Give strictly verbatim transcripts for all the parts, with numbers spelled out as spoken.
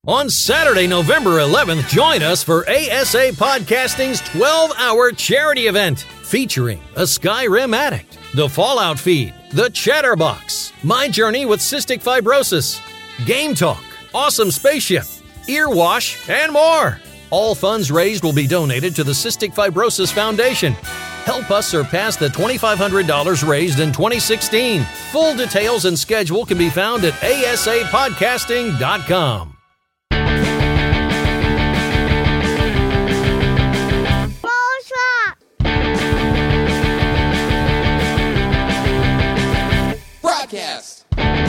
On Saturday, November eleventh, join us for A S A Podcasting's twelve-hour charity event featuring a Skyrim addict, the Fallout Feed, the Chatterbox, My Journey with Cystic Fibrosis, Game Talk, Awesome Spaceship, Earwash, and more. All funds raised will be donated to the Cystic Fibrosis Foundation. Help us surpass the two thousand five hundred dollars raised in twenty sixteen. Full details and schedule can be found at A S A podcasting dot com. Broadcast.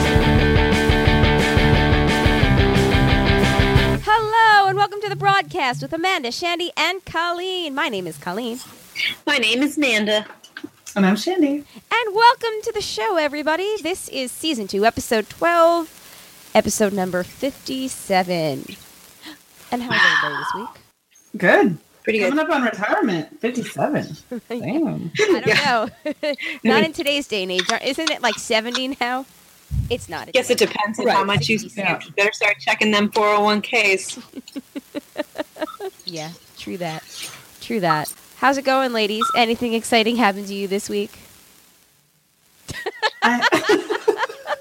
Hello and welcome to the broadcast with Amanda, Shandy, and Colleen. My name is Colleen. My name is Nanda. And I'm Shandy. And welcome to the show, everybody. This is season two, episode twelve, episode number fifty-seven. And how's everybody this week? Good. Pretty good. Coming up on retirement, fifty-seven. Damn. I don't Yeah. know. Not in today's day and age. Isn't it like seventy now? It's not. Guess it depends on Right. how much you Yeah. you better start checking them four oh one k's. Yeah, true that. True that. How's it going, ladies? Anything exciting happened to you this week? I-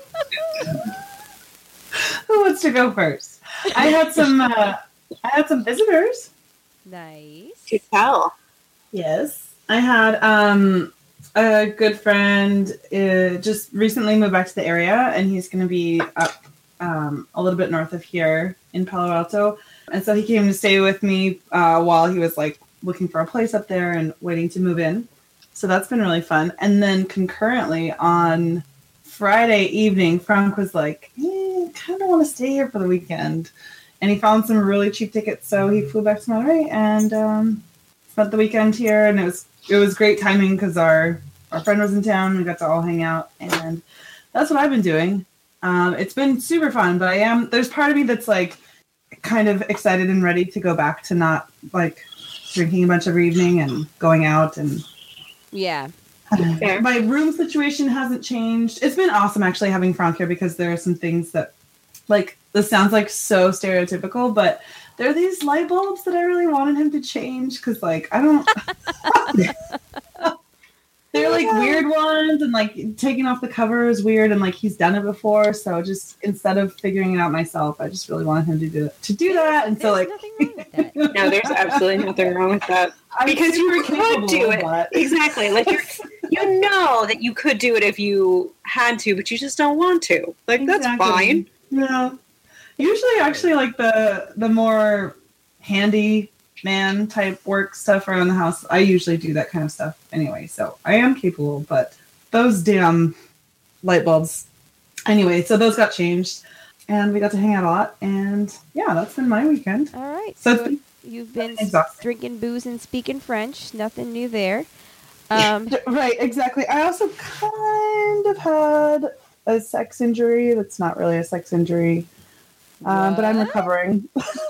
Who wants to go first? I had some. Uh, I had some visitors. Nice. To tell. Yes, I had um, a good friend. Uh, just recently moved back to the area, and he's going to be up um, a little bit north of here in Palo Alto. And so he came to stay with me uh, while he was like looking for a place up there and waiting to move in. So that's been really fun. And then concurrently on Friday evening, Frank was like, eh, kind of want to stay here for the weekend. And he found some really cheap tickets, so he flew back to Monterey and um, spent the weekend here. And it was it was great timing because our, our friend was in town. We got to all hang out, and that's what I've been doing. Um, it's been super fun, but I am there's part of me that's like kind of excited and ready to go back to not like drinking a bunch every evening and going out. And Yeah. Fair. my room situation hasn't changed. It's been awesome actually having Frank here because there are some things that, like, this sounds like so stereotypical, but there are these light bulbs that I really wanted him to change because, like, I don't. They're like weird ones, and like taking off the cover is weird, and like he's done it before. So just instead of figuring it out myself, I just really wanted him to do to do that. And so There's like, nothing wrong with that. No, there's absolutely nothing wrong with that. I'm Because you super could do capable, it. but- Exactly. Like you're, you know that you could do it if you had to, but you just don't want to. Like that's Exactly. fine. Yeah. Usually, actually, like the the more handy man type work stuff around the house, I usually do that kind of stuff anyway. So I am capable, but those damn light bulbs. Anyway, so those got changed, and we got to hang out a lot. And yeah, that's been my weekend. All right. So it's So been you've been exhausting. drinking booze and speaking French. Nothing new there. Um, Right, exactly. I also kind of had a sex injury. That's not really a sex injury, um, but I'm what? recovering.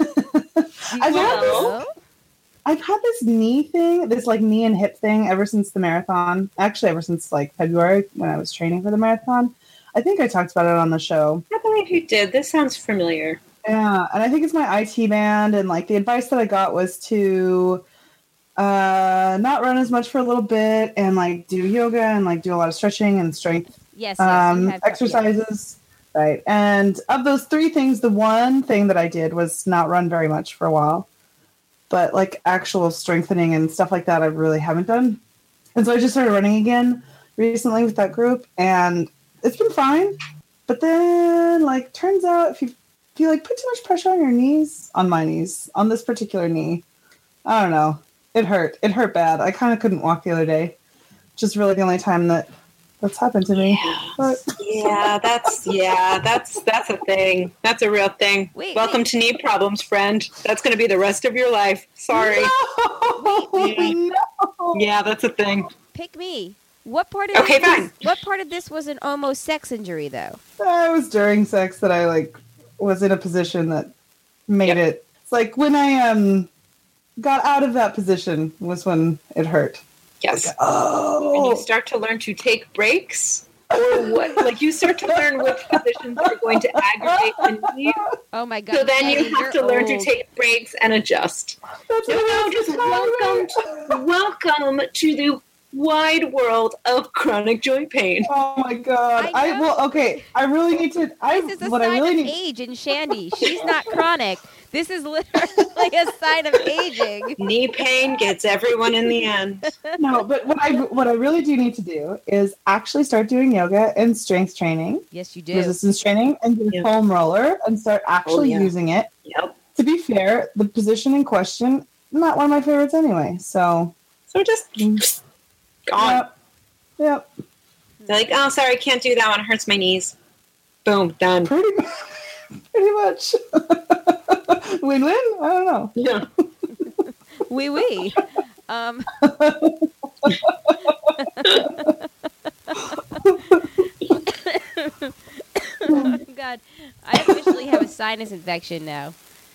You I've had this- know? I've had this knee thing, this like knee and hip thing ever since the marathon. Actually, ever since like February when I was training for the marathon. I think I talked about it on the show. I believe you did. This sounds familiar. Yeah, and I think it's my I T band, and like the advice that I got was to uh, not run as much for a little bit, and like do yoga and like do a lot of stretching and strength Yes. yes you um, have- exercises. Right, and of those three things, the one thing that I did was not run very much for a while. But like actual strengthening and stuff like that, I really haven't done. And so I just started running again recently with that group, and it's been fine. But then, like, turns out if you if you like put too much pressure on your knees, on my knees, on this particular knee, I don't know, it hurt. It hurt bad. I kind of couldn't walk the other day. Just really the only time that that's happened to me. But Yeah, that's yeah, that's that's a thing. That's a real thing. Wait, Welcome wait. to knee problems, friend. That's going to be the rest of your life. Sorry. No, no. Yeah, that's a thing. Pick me. What part of Okay, this was- fine. what part of this was an almost sex injury, though? It was during sex that I like was in a position that made Yep. it. It's like when I um got out of that position was when it hurt. Yes. When Oh, you start to learn to take breaks, or what, like you start to learn which positions are going to aggravate the knee. Oh my god! So then you Shandy, have you're to learn old. to take breaks and adjust. That's No, no, just welcome, to, welcome to the wide world of chronic joint pain. Oh my god! I I, know. well, okay. I really need to. I This is a what sign I really of need. age in Shandy. She's not chronic. This is literally a sign of aging. Knee pain gets everyone in the end. No, but what I what I really do need to do is actually start doing yoga and strength training, Yes, you do. resistance training, and do Yeah. foam roller and start actually yeah. using it. Yep. To be fair, the position in question not one of my favorites anyway. So So just gone. yep, yep, They're like, oh, sorry, can't do that one. It hurts my knees. Boom, done. pretty pretty much. Win-win? I don't know. Yeah. Wee wee. Um, oh God, I officially have a sinus infection now.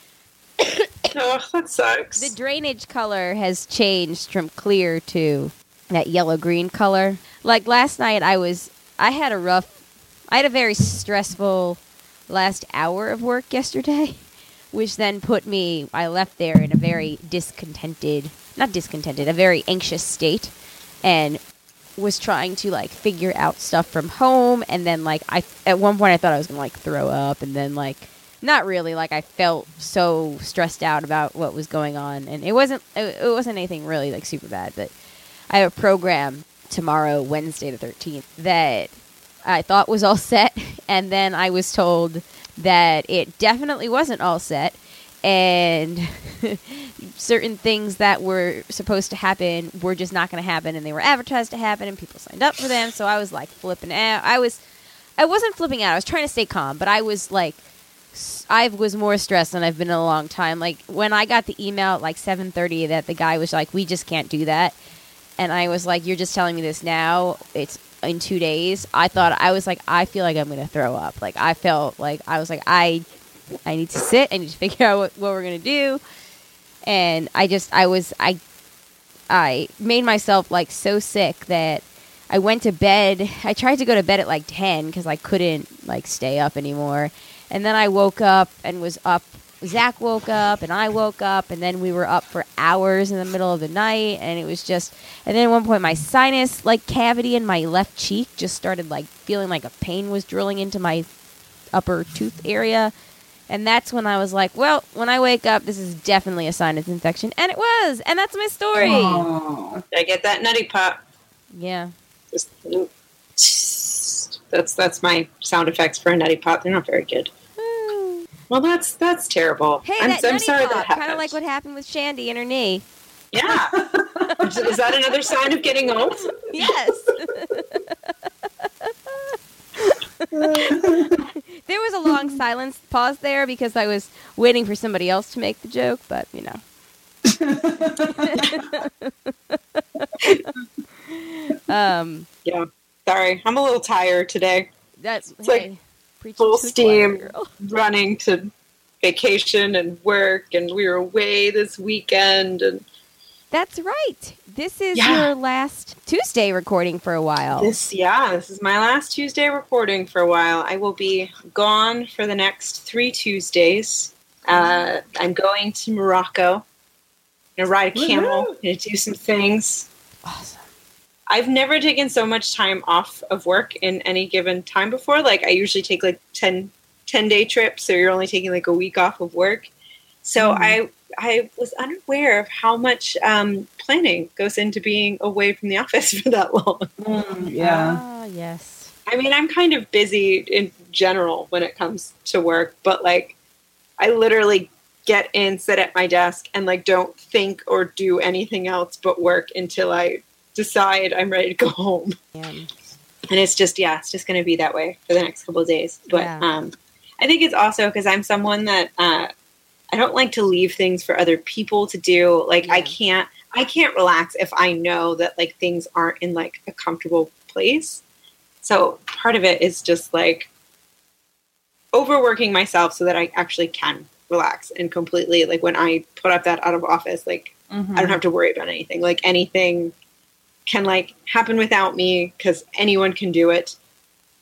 Oh, that sucks. The drainage color has changed from clear to that yellow green color. Like last night, I was, I had a rough, I had a very stressful last hour of work yesterday, which then put me, I left there in a very discontented, not discontented, a very anxious state, and was trying to like figure out stuff from home. And then like, I, at one point I thought I was going to like throw up, and then like, not really, like I felt so stressed out about what was going on, and it wasn't, it, it wasn't anything really like super bad, but I have a program tomorrow, Wednesday the thirteenth, that I thought was all set, and then I was told that it definitely wasn't all set, and certain things that were supposed to happen were just not going to happen, and they were advertised to happen, and people signed up for them, so I was like flipping out. I was, I wasn't flipping out, I was trying to stay calm, but I was like, I was more stressed than I've been in a long time. Like, when I got the email at like seven thirty that the guy was like, we just can't do that, and I was like, you're just telling me this now? It's in two days. I thought, I was like, I feel like I'm going to throw up. Like, I felt like, I was like, I I need to sit. I need to figure out what, what we're going to do. And I just, I was, I, I made myself like so sick that I went to bed. I tried to go to bed at like ten because I couldn't like stay up anymore. And then I woke up and was up. Zach woke up and I woke up, and then we were up for hours in the middle of the night, and it was just, and then at one point my sinus like cavity in my left cheek just started like feeling like a pain was drilling into my upper tooth area, and that's when I was like, well, when I wake up, this is definitely a sinus infection, and it was, and that's my story. Oh. I get that nutty pop. Yeah. Just, that's that's my sound effects for a nutty pop. They're not very good. Well, that's that's terrible. Hey, I'm, that I'm nutty sorry pop, that happened. kind of like what happened with Shandy and her knee. Yeah. is, is that another sign of getting old? Yes. There was a long silence pause there because I was waiting for somebody else to make the joke, but you know. um, Yeah. Sorry, I'm a little tired today. that's It's hey, like preaching full to the choir, steam. girl. Running to vacation and work, and we were away this weekend, and That's right. This is Yeah. your last Tuesday recording for a while. this yeah, this is my last Tuesday recording for a while. I will be gone for the next three Tuesdays. Uh, I'm going to Morocco. I'm gonna ride a camel. Woohoo! Gonna do some things. Awesome. I've never taken so much time off of work in any given time before. Like, I usually take like ten, ten day trips, so you're only taking like a week off of work. So Mhm. I I was unaware of how much um, planning goes into being away from the office for that long. Mm, yeah. Ah, yes. I mean, I'm kind of busy in general when it comes to work, but like, I literally get in, sit at my desk, and like don't think or do anything else but work until I decide I'm ready to go home. Man. And it's just, yeah, it's just going to be that way for the next couple of days. But Yeah. um, I think it's also because I'm someone that uh, I don't like to leave things for other people to do. Like, I Yeah. can't, I can't relax if I know that like things aren't in like a comfortable place. So part of it is just like overworking myself so that I actually can relax and completely, like when I put up that out of office, like Mhm. I don't have to worry about anything. Like anything can like happen without me because anyone can do it.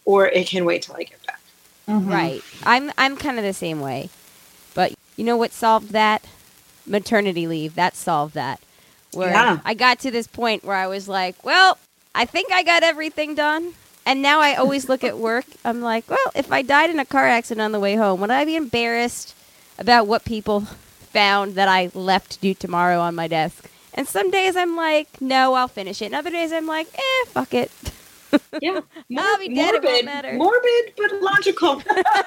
or it can wait till I get back. Mhm. Right. I'm I'm kind of the same way. But you know what solved that? Maternity leave. That solved that. Where Yeah. I got to this point where I was like, well, I think I got everything done. And now I always look at work. I'm like, well, if I died in a car accident on the way home, would I be embarrassed about what people found that I left to do tomorrow on my desk? And some days I'm like, no, I'll finish it. And other days I'm like, eh, fuck it. Yeah. I'll be dead, it won't morbid, matter. morbid, but logical.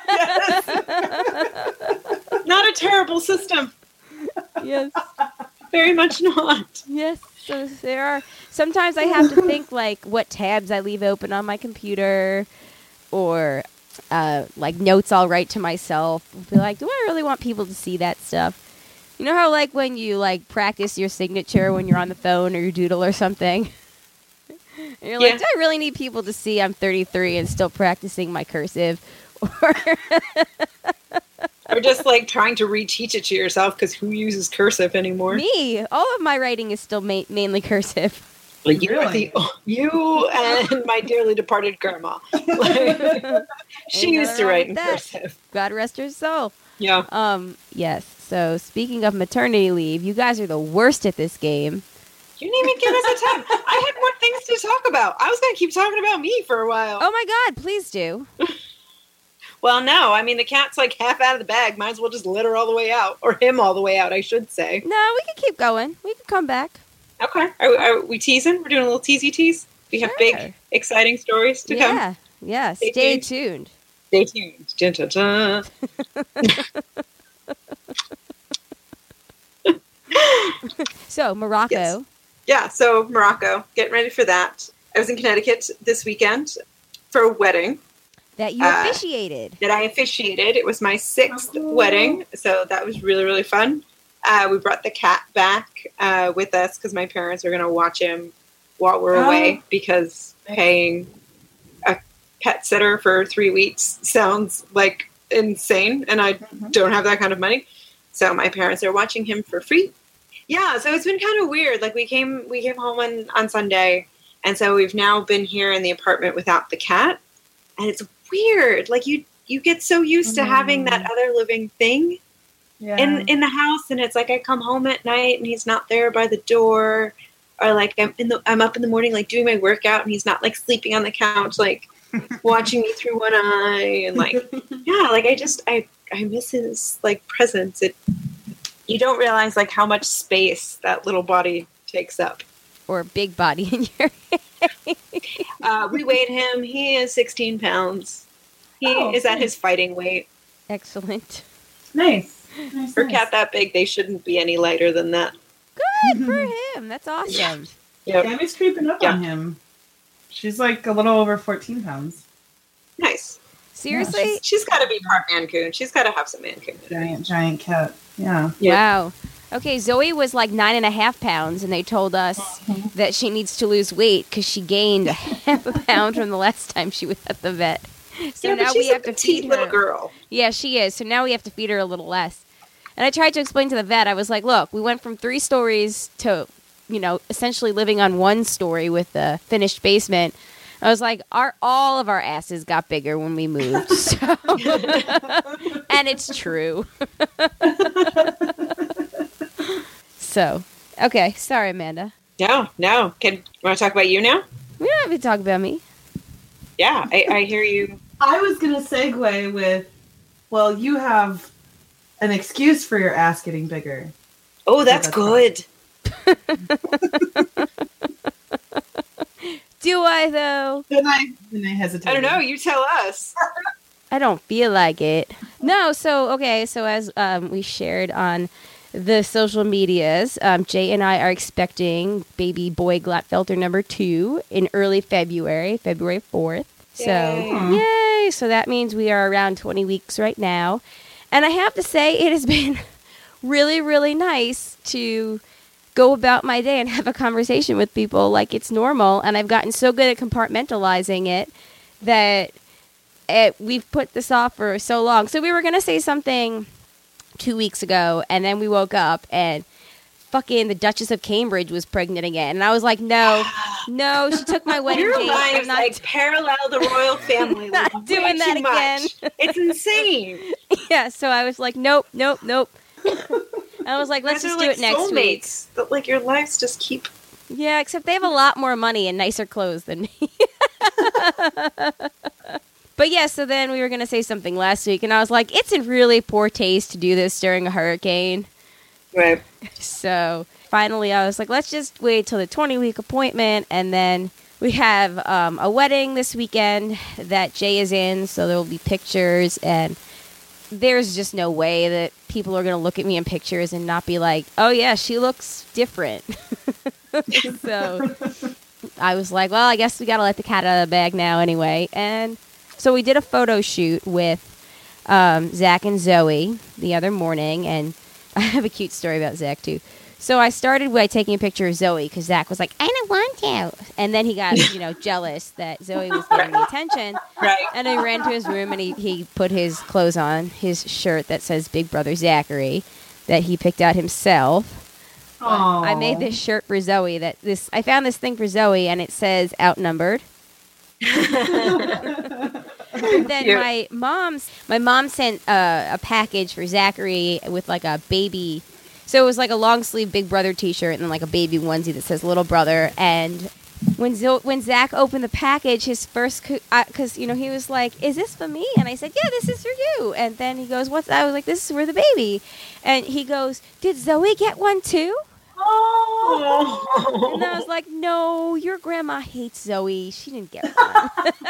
Not a terrible system. Yes. Very much not. Yes, so there are. Sometimes I have to think like what tabs I leave open on my computer, or uh, like notes I'll write to myself. I'll be like, do I really want people to see that stuff? You know how like when you like practice your signature when you're on the phone or your doodle or something, and you're like, Yeah. do I really need people to see I'm thirty-three and still practicing my cursive? Or Or just like trying to reteach it to yourself because who uses cursive anymore? me, all of my writing is still ma- mainly cursive. Like, you, are Really? the, you and my dearly departed grandma. Like, she Ain't used nothing to wrong write with in that. cursive. God rest her soul. Yeah. Um, yes. So speaking of maternity leave, you guys are the worst at this game. You didn't even give us a time. I had more things to talk about. I was going to keep talking about me for a while. Oh my God, please do. Well, no. I mean, the cat's like half out of the bag. Might as well just let her all the way out. Or him all the way out, I should say. No, we can keep going. We can come back. Okay. Are, are we teasing? We're doing a little teasy tease? We have Sure. big, exciting stories to come. Yeah. Yeah. Stay Stay tuned. tuned. Stay tuned. Dun, dun, dun. So Morocco. Yes. Yeah, so Morocco. Getting ready for that. I was in Connecticut this weekend for a wedding That you Uh, officiated. that I officiated. It was my sixth Oh. wedding, so that was really, really fun. Uh, we brought the cat back uh, with us because my parents are going to watch him while we're Oh. away because paying a pet sitter for three weeks sounds like insane, and I Mhm. don't have that kind of money. So my parents are watching him for free. Yeah, so it's been kind of weird. Like we came we came home on, on Sunday, and so we've now been here in the apartment without the cat. And it's weird. Like you you get so used to having that other living thing Yeah. in in the house, and it's like I come home at night and he's not there by the door, or like I'm in the I'm up in the morning like doing my workout and he's not like sleeping on the couch like watching me through one eye, and like yeah, like I just I I miss his like presence. It you don't realize like how much space that little body takes up. Or big body in your Uh, we weighed him. He is sixteen pounds. He Oh, is at nice. his fighting weight. Excellent. Nice. nice For a nice. cat that big, they shouldn't be any lighter than that. Good for him. That's awesome. Yep. Tammy's creeping up Yeah. on him. She's like a little over fourteen pounds. Nice. Seriously? She's got to be part Mancoon. She's got to have some Mancoon. Giant, giant cat. Yeah. Yeah. Wow. Okay, Zoe was like nine and a half pounds, and they told us that she needs to lose weight because she gained a half a pound from the last time she was at the vet. So Yeah, but now she's we have a to petite feed little her. girl. Yeah, she is. So now we have to feed her a little less. And I tried to explain to the vet. I was like, "Look, we went from three stories to, you know, essentially living on one story with the finished basement." I was like, "Our all of our asses got bigger when we moved." So, and it's true. So, okay, sorry, Amanda. No, no. Can want to talk about you now? We don't have to talk about me. Yeah, I, I hear you. I was gonna segue with, well, you have an excuse for your ass getting bigger. Oh, that's that's good. Do I though? Then I then I hesitated. I don't know. You tell us. I don't feel like it. No, so okay, so as um, we shared on the social medias, um, Jay and I are expecting baby boy Glatfelter number two in early February, February fourth. So Yay. yay! So that means we are around twenty weeks right now, and I have to say it has been really, really nice to go about my day and have a conversation with people like it's normal. And I've gotten so good at compartmentalizing it that it, we've put this off for so long. So we were going to say something two weeks ago, and then we woke up and fucking the Duchess of Cambridge was pregnant again. And I was like, no, No, she took my wedding Your date. I'm lives not like parallel the royal family. Not like, doing way that too again. much. It's insane. Yeah, so I was like, nope, nope, nope. I was like, let's Guys just are do like it next week. soulmates, That like your lives just keep. Yeah, except they have a lot more money and nicer clothes than me. But yeah, so then we were going to say something last week, and I was like, it's in really poor taste to do this during a hurricane. Right. So finally, I was like, let's just wait till the twenty-week appointment, and then we have um, a wedding this weekend that Jay is in, so there will be pictures, and there's just no way that people are going to look at me in pictures and not be like, oh yeah, she looks different. So I was like, well, I guess we got to let the cat out of the bag now anyway. And so we did a photo shoot with um, Zach and Zoe the other morning, and I have a cute story about Zach too. So I started by taking a picture of Zoe because Zach was like, I don't want to. And then he got, you know, jealous that Zoe was getting the attention. Right. And I ran to his room and he, he put his clothes on, his shirt that says Big Brother Zachary that he picked out himself. Aww. I made this shirt for Zoe that this I found this thing for Zoe and it says outnumbered. And then Cute. my mom's my mom sent uh, a package for Zachary with like a baby. So it was like a long sleeve Big Brother T-shirt and then like a baby onesie that says Little Brother. And when Zo- when Zach opened the package, his first because you know he was like, "Is this for me?" And I said, "Yeah, this is for you." And then he goes, "What's that?" I was like, "This is for the baby." And he goes, "Did Zoe get one too?" Oh. And I was like, no, your grandma hates Zoe. She didn't get one.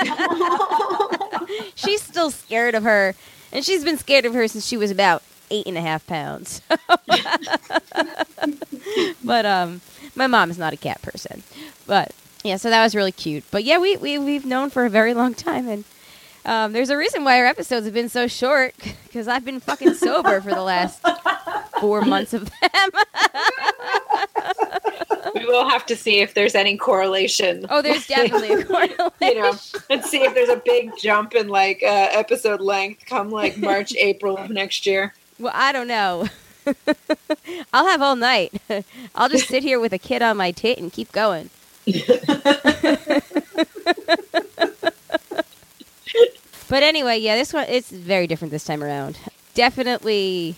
She's still scared of her. And she's been scared of her since she was about eight and a half pounds. But um, my mom is not a cat person. But yeah, so that was really cute. But yeah, we, we, we've known for a very long time. And um, there's a reason why our episodes have been so short. Because I've been fucking sober for the last four months of them. We will have to see if there's any correlation. Oh, there's definitely a correlation. You know, and see if there's a big jump in like uh, episode length come like March, April of next year. Well, I don't know. I'll have all night. I'll just sit here with a kid on my tit and keep going. But anyway, yeah, this one, it's very different this time around. Definitely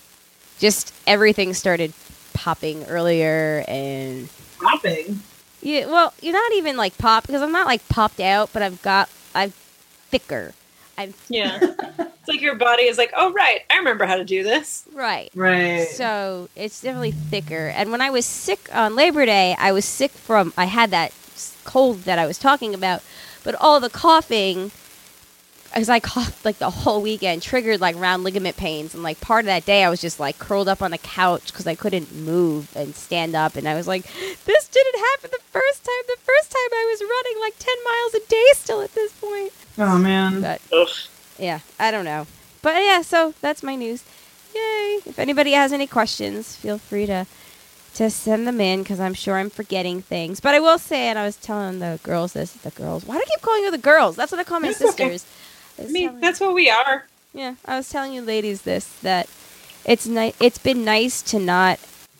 just everything started popping earlier and... Popping? Yeah, well, you're not even like pop, because I'm not like popped out, but I've got, I'm thicker. I'm Yeah. It's like your body is like, oh, right, I remember how to do this. Right. Right. So it's definitely thicker. And when I was sick on Labor Day, I was sick from, I had that cold that I was talking about, but all the coughing, because I coughed like the whole weekend, triggered like round ligament pains. And like part of that day, I was just like curled up on the couch because I couldn't move and stand up. And I was like, this didn't happen the first time. The first time I was running like ten miles a day still at this point. Oh, man. But Ugh. yeah, I don't know. But yeah, so that's my news. Yay. If anybody has any questions, feel free to to send them in because I'm sure I'm forgetting things. But I will say, and I was telling the girls this, the girls. Why do I keep calling you the girls? That's what I call my That's okay. sisters. I I was mean, telling- that's what we are. yeah, I was telling you ladies this, that it's ni- it's been nice to not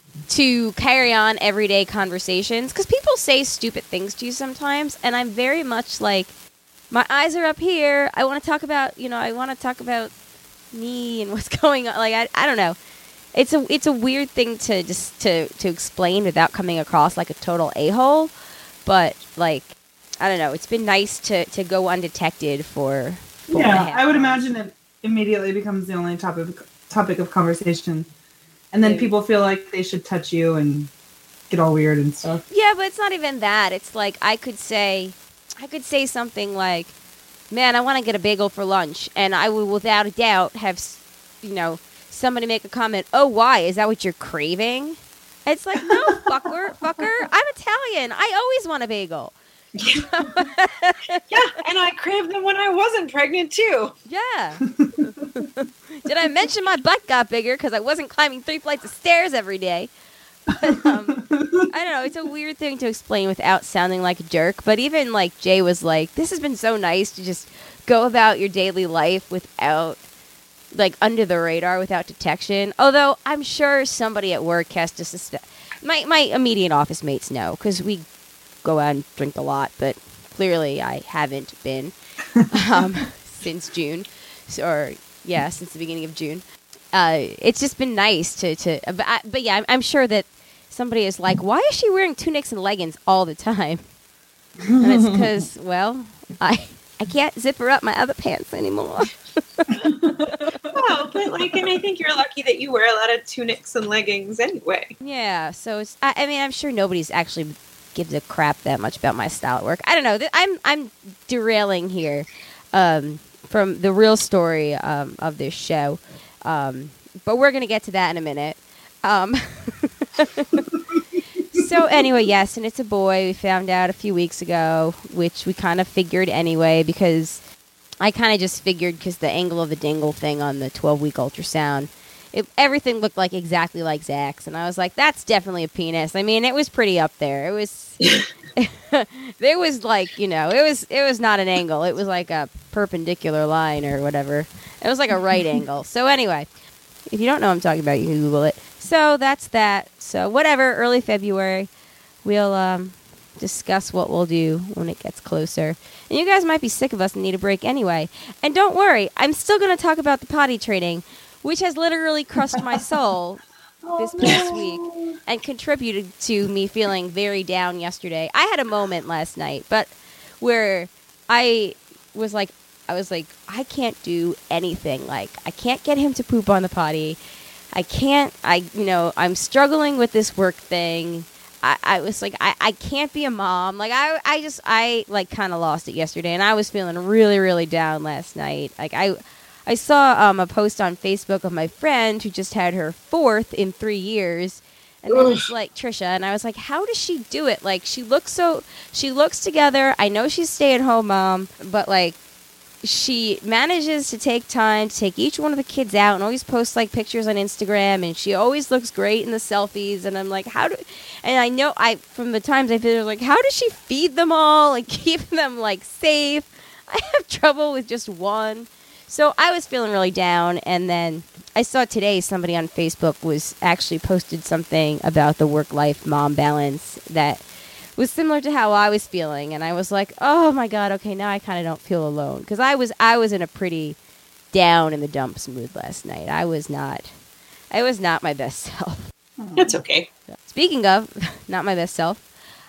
to carry on everyday conversations because people say stupid things to you sometimes, and I'm very much like, my eyes are up here. I want to talk about, you know, I want to talk about me and what's going on. Like, I, I don't know. It's a it's a weird thing to just to, to explain without coming across like a total a-hole, but like, I don't know. It's been nice to, to go undetected for. four and a Yeah, half I would months. imagine it immediately becomes the only topic topic of conversation. And then Yeah. people feel like they should touch you and get all weird and stuff. Yeah, but it's not even that. It's like I could say, I could say something like, "Man, I want to get a bagel for lunch," and I would, without a doubt, have, s- you know, somebody make a comment. "Oh, why? Is that what you're craving?" It's like, no, fucker, fucker. I'm Italian. I always want a bagel. Yeah, and I craved them when I wasn't pregnant too. Yeah. Did I mention my butt got bigger because I wasn't climbing three flights of stairs every day? But, um, I don't know. It's a weird thing to explain without sounding like a jerk. But even like Jay was like, this has been so nice to just go about your daily life without, like, under the radar, without detection. Although I'm sure somebody at work has to suspect. My my immediate office mates know because we go out and drink a lot, but clearly I haven't been um, since June, so, or yeah, since the beginning of June. Uh, it's just been nice to, to but, I, but yeah, I'm, I'm sure that somebody is like, why is she wearing tunics and leggings all the time? And it's because, well, I I can't zipper up my other pants anymore. Well, but like, and I think you're lucky that you wear a lot of tunics and leggings anyway. Yeah, so it's. I, I mean, I'm sure nobody's actually gives a crap that much about my style at work. I don't know. th- I'm I'm derailing here um, from the real story um, of this show, um, but we're gonna get to that in a minute. Um, so anyway, yes, and it's a boy. We found out a few weeks ago, which we kind of figured anyway because. I kind of just figured because the angle of the dingle thing on the twelve-week ultrasound, it, everything looked like exactly like Zach's. And I was like, that's definitely a penis. I mean, it was pretty up there. It was, it was like, you know, it was it was not an angle. It was like a perpendicular line or whatever. It was like a right angle. So anyway, if you don't know what I'm talking about, you can Google it. So that's that. So whatever, early February, we'll... um. discuss what we'll do when it gets closer. And you guys might be sick of us and need a break anyway. And don't worry, I'm still going to talk about the potty training, which has literally crushed my soul this past week and contributed to me feeling very down yesterday. I had a moment last night, but where I was like, I was like, I can't do anything. Like, I can't get him to poop on the potty. I can't, I, you know, I'm struggling with this work thing. I, I was like, I, I can't be a mom. Like, I, I just, I, like, kind of lost it yesterday, and I was feeling really, really down last night. Like, I I saw um, a post on Facebook of my friend who just had her fourth in three years, and it was like, Trisha, and I was like, how does she do it? Like, she looks so, she looks together. I know she's stay-at-home mom, but, like, she manages to take time to take each one of the kids out and always post like pictures on Instagram, and she always looks great in the selfies. And I'm like, how do, and I know I, from the times I feel like, how does she feed them all and keep them like safe? I have trouble with just one. So I was feeling really down. And then I saw today somebody on Facebook was actually posted something about the work-life mom balance that was similar to how I was feeling, and I was like, "Oh my God, okay, now I kind of don't feel alone," because I was I was in a pretty down in the dumps mood last night. I was not, I was not my best self. That's okay. Speaking of not my best self,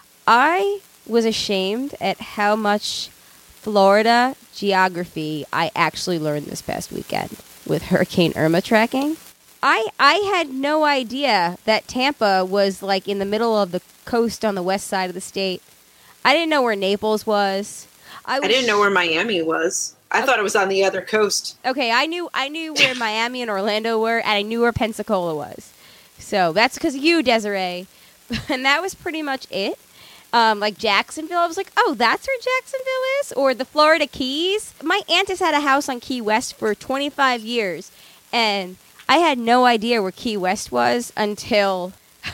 I was ashamed at how much Florida geography I actually learned this past weekend with Hurricane Irma tracking. I I had no idea that Tampa was like in the middle of the coast on the west side of the state. I didn't know where Naples was. I, was I didn't know where Miami was. I okay. thought it was on the other coast. Okay, I knew I knew where Miami and Orlando were, and I knew where Pensacola was. So that's because of you, Desiree. And that was pretty much it. Um, like Jacksonville, I was like, oh, that's where Jacksonville is? Or the Florida Keys? My aunt has had a house on Key West for twenty-five years, and I had no idea where Key West was until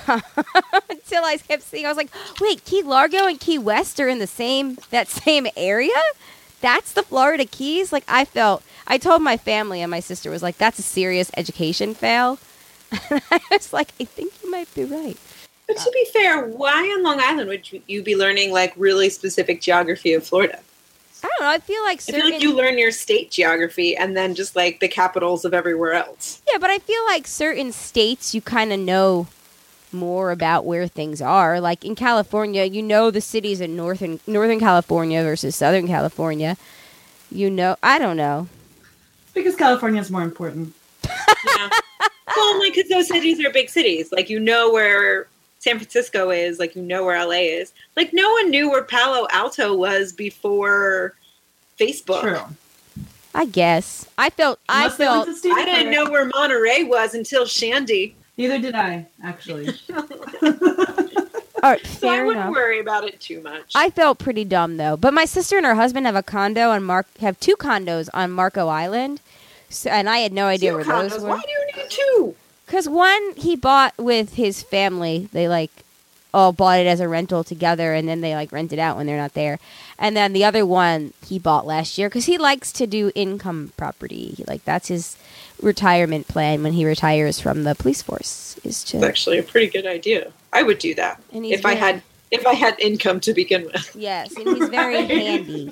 until I kept seeing. I was like, "Wait, Key Largo and Key West are in the same that same area? That's the Florida Keys?" Like I felt. I told my family, and my sister was like, "That's a serious education fail." And I was like, "I think you might be right." But to be fair, why on Long Island would you be learning like really specific geography of Florida? I don't know. I feel like certain... I feel like you learn your state geography and then just like the capitals of everywhere else. Yeah, but I feel like certain states you kind of know more about where things are. Like in California, you know the cities in northern Northern California versus Southern California. You know, I don't know. Because California is more important. Yeah. Well, like because those cities are big cities. Like you know where San Francisco is, like you know where L A is. Like no one knew where Palo Alto was before Facebook. True. I guess. I felt Unless I felt I didn't know where Monterey was until Shandy. Neither did I, actually. All right, so I fair wouldn't enough. worry about it too much. I felt pretty dumb though. But my sister and her husband have a condo on Mark have two condos on Marco Island. So, and I had no idea two where condos. those were. Why do you need two? Because one he bought with his family. They like all bought it as a rental together, and then they like rent it out when they're not there. And then the other one he bought last year because he likes to do income property. He, like that's his retirement plan when he retires from the police force. Is to It's actually a pretty good idea. I would do that And he's if I very- had If I had income to begin with. Yes, and he's very handy.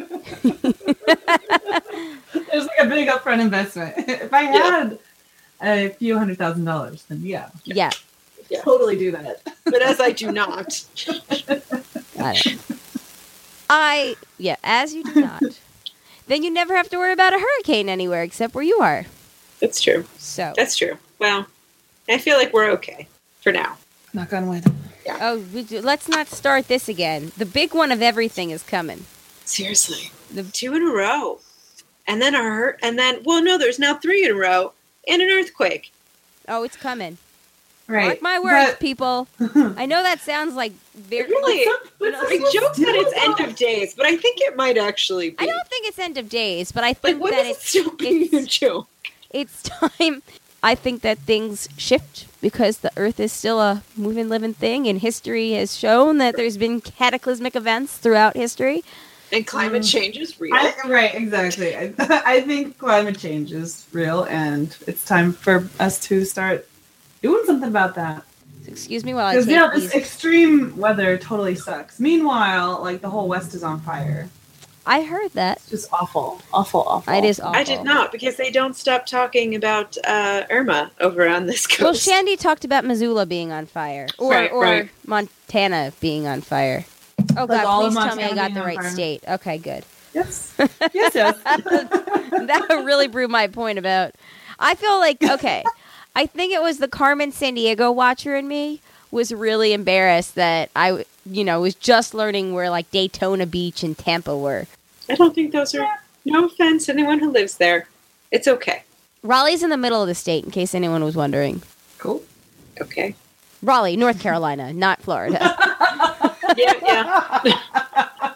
There's like a big upfront investment. If I had yeah. a few hundred thousand dollars, then yeah. Yeah. yeah. Totally do that. But as I do not. Got it. I, yeah, as you do not. Then you never have to worry about a hurricane anywhere except where you are. That's true. So. That's true. Well, I feel like we're okay for now. Knock on wood. Yeah. Oh, we do, let's not start this again. The big one of everything is coming. Seriously. The two in a row. And then a hurt, and then, well, no, there's now three in a row, and an earthquake. Oh, it's coming. Right. Mark my words, but, people. I know that sounds like very. Really? You know, I joke that it's end of days, but I think it might actually be. I don't think it's end of days, but I think like, that it's it's still being a it's, joke. It's time. I think that things shift because the Earth is still a moving, living thing, and history has shown that there's been cataclysmic events throughout history. And climate Mm. change is real. I, right, exactly. I, I think climate change is real, and it's time for us to start doing something about that. Excuse me while I Because take yeah, these. this extreme weather totally sucks. Meanwhile, like the whole West is on fire. I heard that. It's just awful, awful, awful. It is awful. I did not, because they don't stop talking about uh, Irma over on this coast. Well, Shandy talked about Missoula being on fire, or Right, or right. Montana being on fire. Oh Like God! all of Please tell me I Montana got being the on right fire. state. Okay, good. Yes, yes, yes. That really proved my point about. I feel like okay. I think it was the Carmen San Diego watcher in me was really embarrassed that I, you know, was just learning where like Daytona Beach and Tampa were. I don't think those are... No offense to anyone who lives there. It's okay. Raleigh's in the middle of the state, in case anyone was wondering. Cool. Okay. Raleigh, North Carolina, not Florida. Yeah, yeah.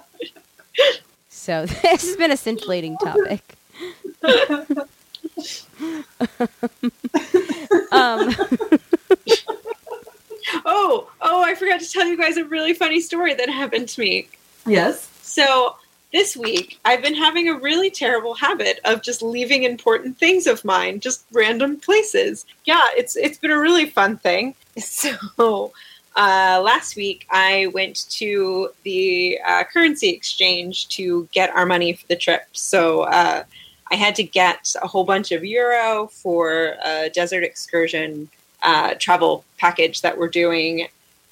So this has been a scintillating topic. um, Oh, oh, I forgot to tell you guys a really funny story that happened to me. Yes. So this week, I've been having a really terrible habit of just leaving important things of mine, just random places. Yeah, it's it's been a really fun thing. So uh, last week, I went to the uh, currency exchange to get our money for the trip. So uh, I had to get a whole bunch of euro for a desert excursion uh, travel package that we're doing.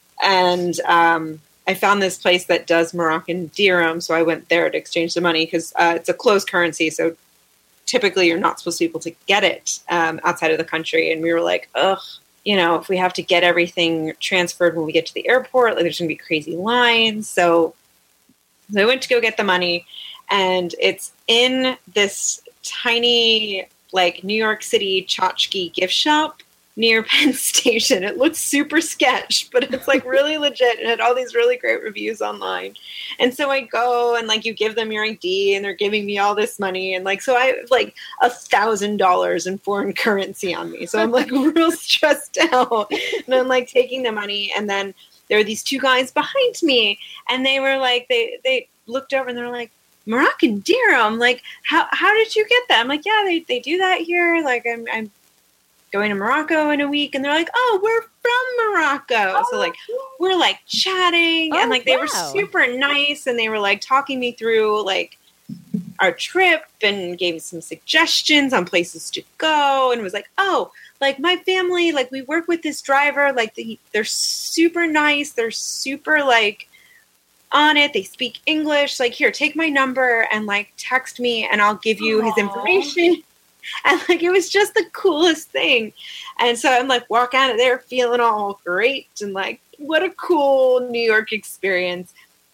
And um, I found this place that does Moroccan dirham, so I went there to exchange the money because uh, it's a closed currency, so typically you're not supposed to be able to get it um, outside of the country. And we were like, ugh, you know, if we have to get everything transferred when we get to the airport, like there's going to be crazy lines. So, so I went to go get the money, and it's in this tiny, like, New York City tchotchke gift shop near Penn Station. It looks super sketch, but it's like really legit and had all these really great reviews online. And so I go and like you give them your I D and they're giving me all this money. And like, so I have like a thousand dollars in foreign currency on me. So I'm like real stressed out and I'm like taking the money. And then there were these two guys behind me and they were like, they, they looked over and they're like, Moroccan dirham. Like, how, how did you get that? I'm like, yeah, they, they do that here. Like I'm, I'm, going to Morocco in a week, and they're like, oh, we're from Morocco. Oh, so like cool. we're like chatting Oh, and like they wow. were super nice and they were like talking me through like our trip and gave me some suggestions on places to go and was like, oh, like my family, like we work with this driver, like they, they're super nice, they're super like on it, they speak English, like here, take my number and like text me and I'll give you his Aww. information. And like it was just the coolest thing. And so I'm like walk out of there feeling all great and like what a cool New York experience.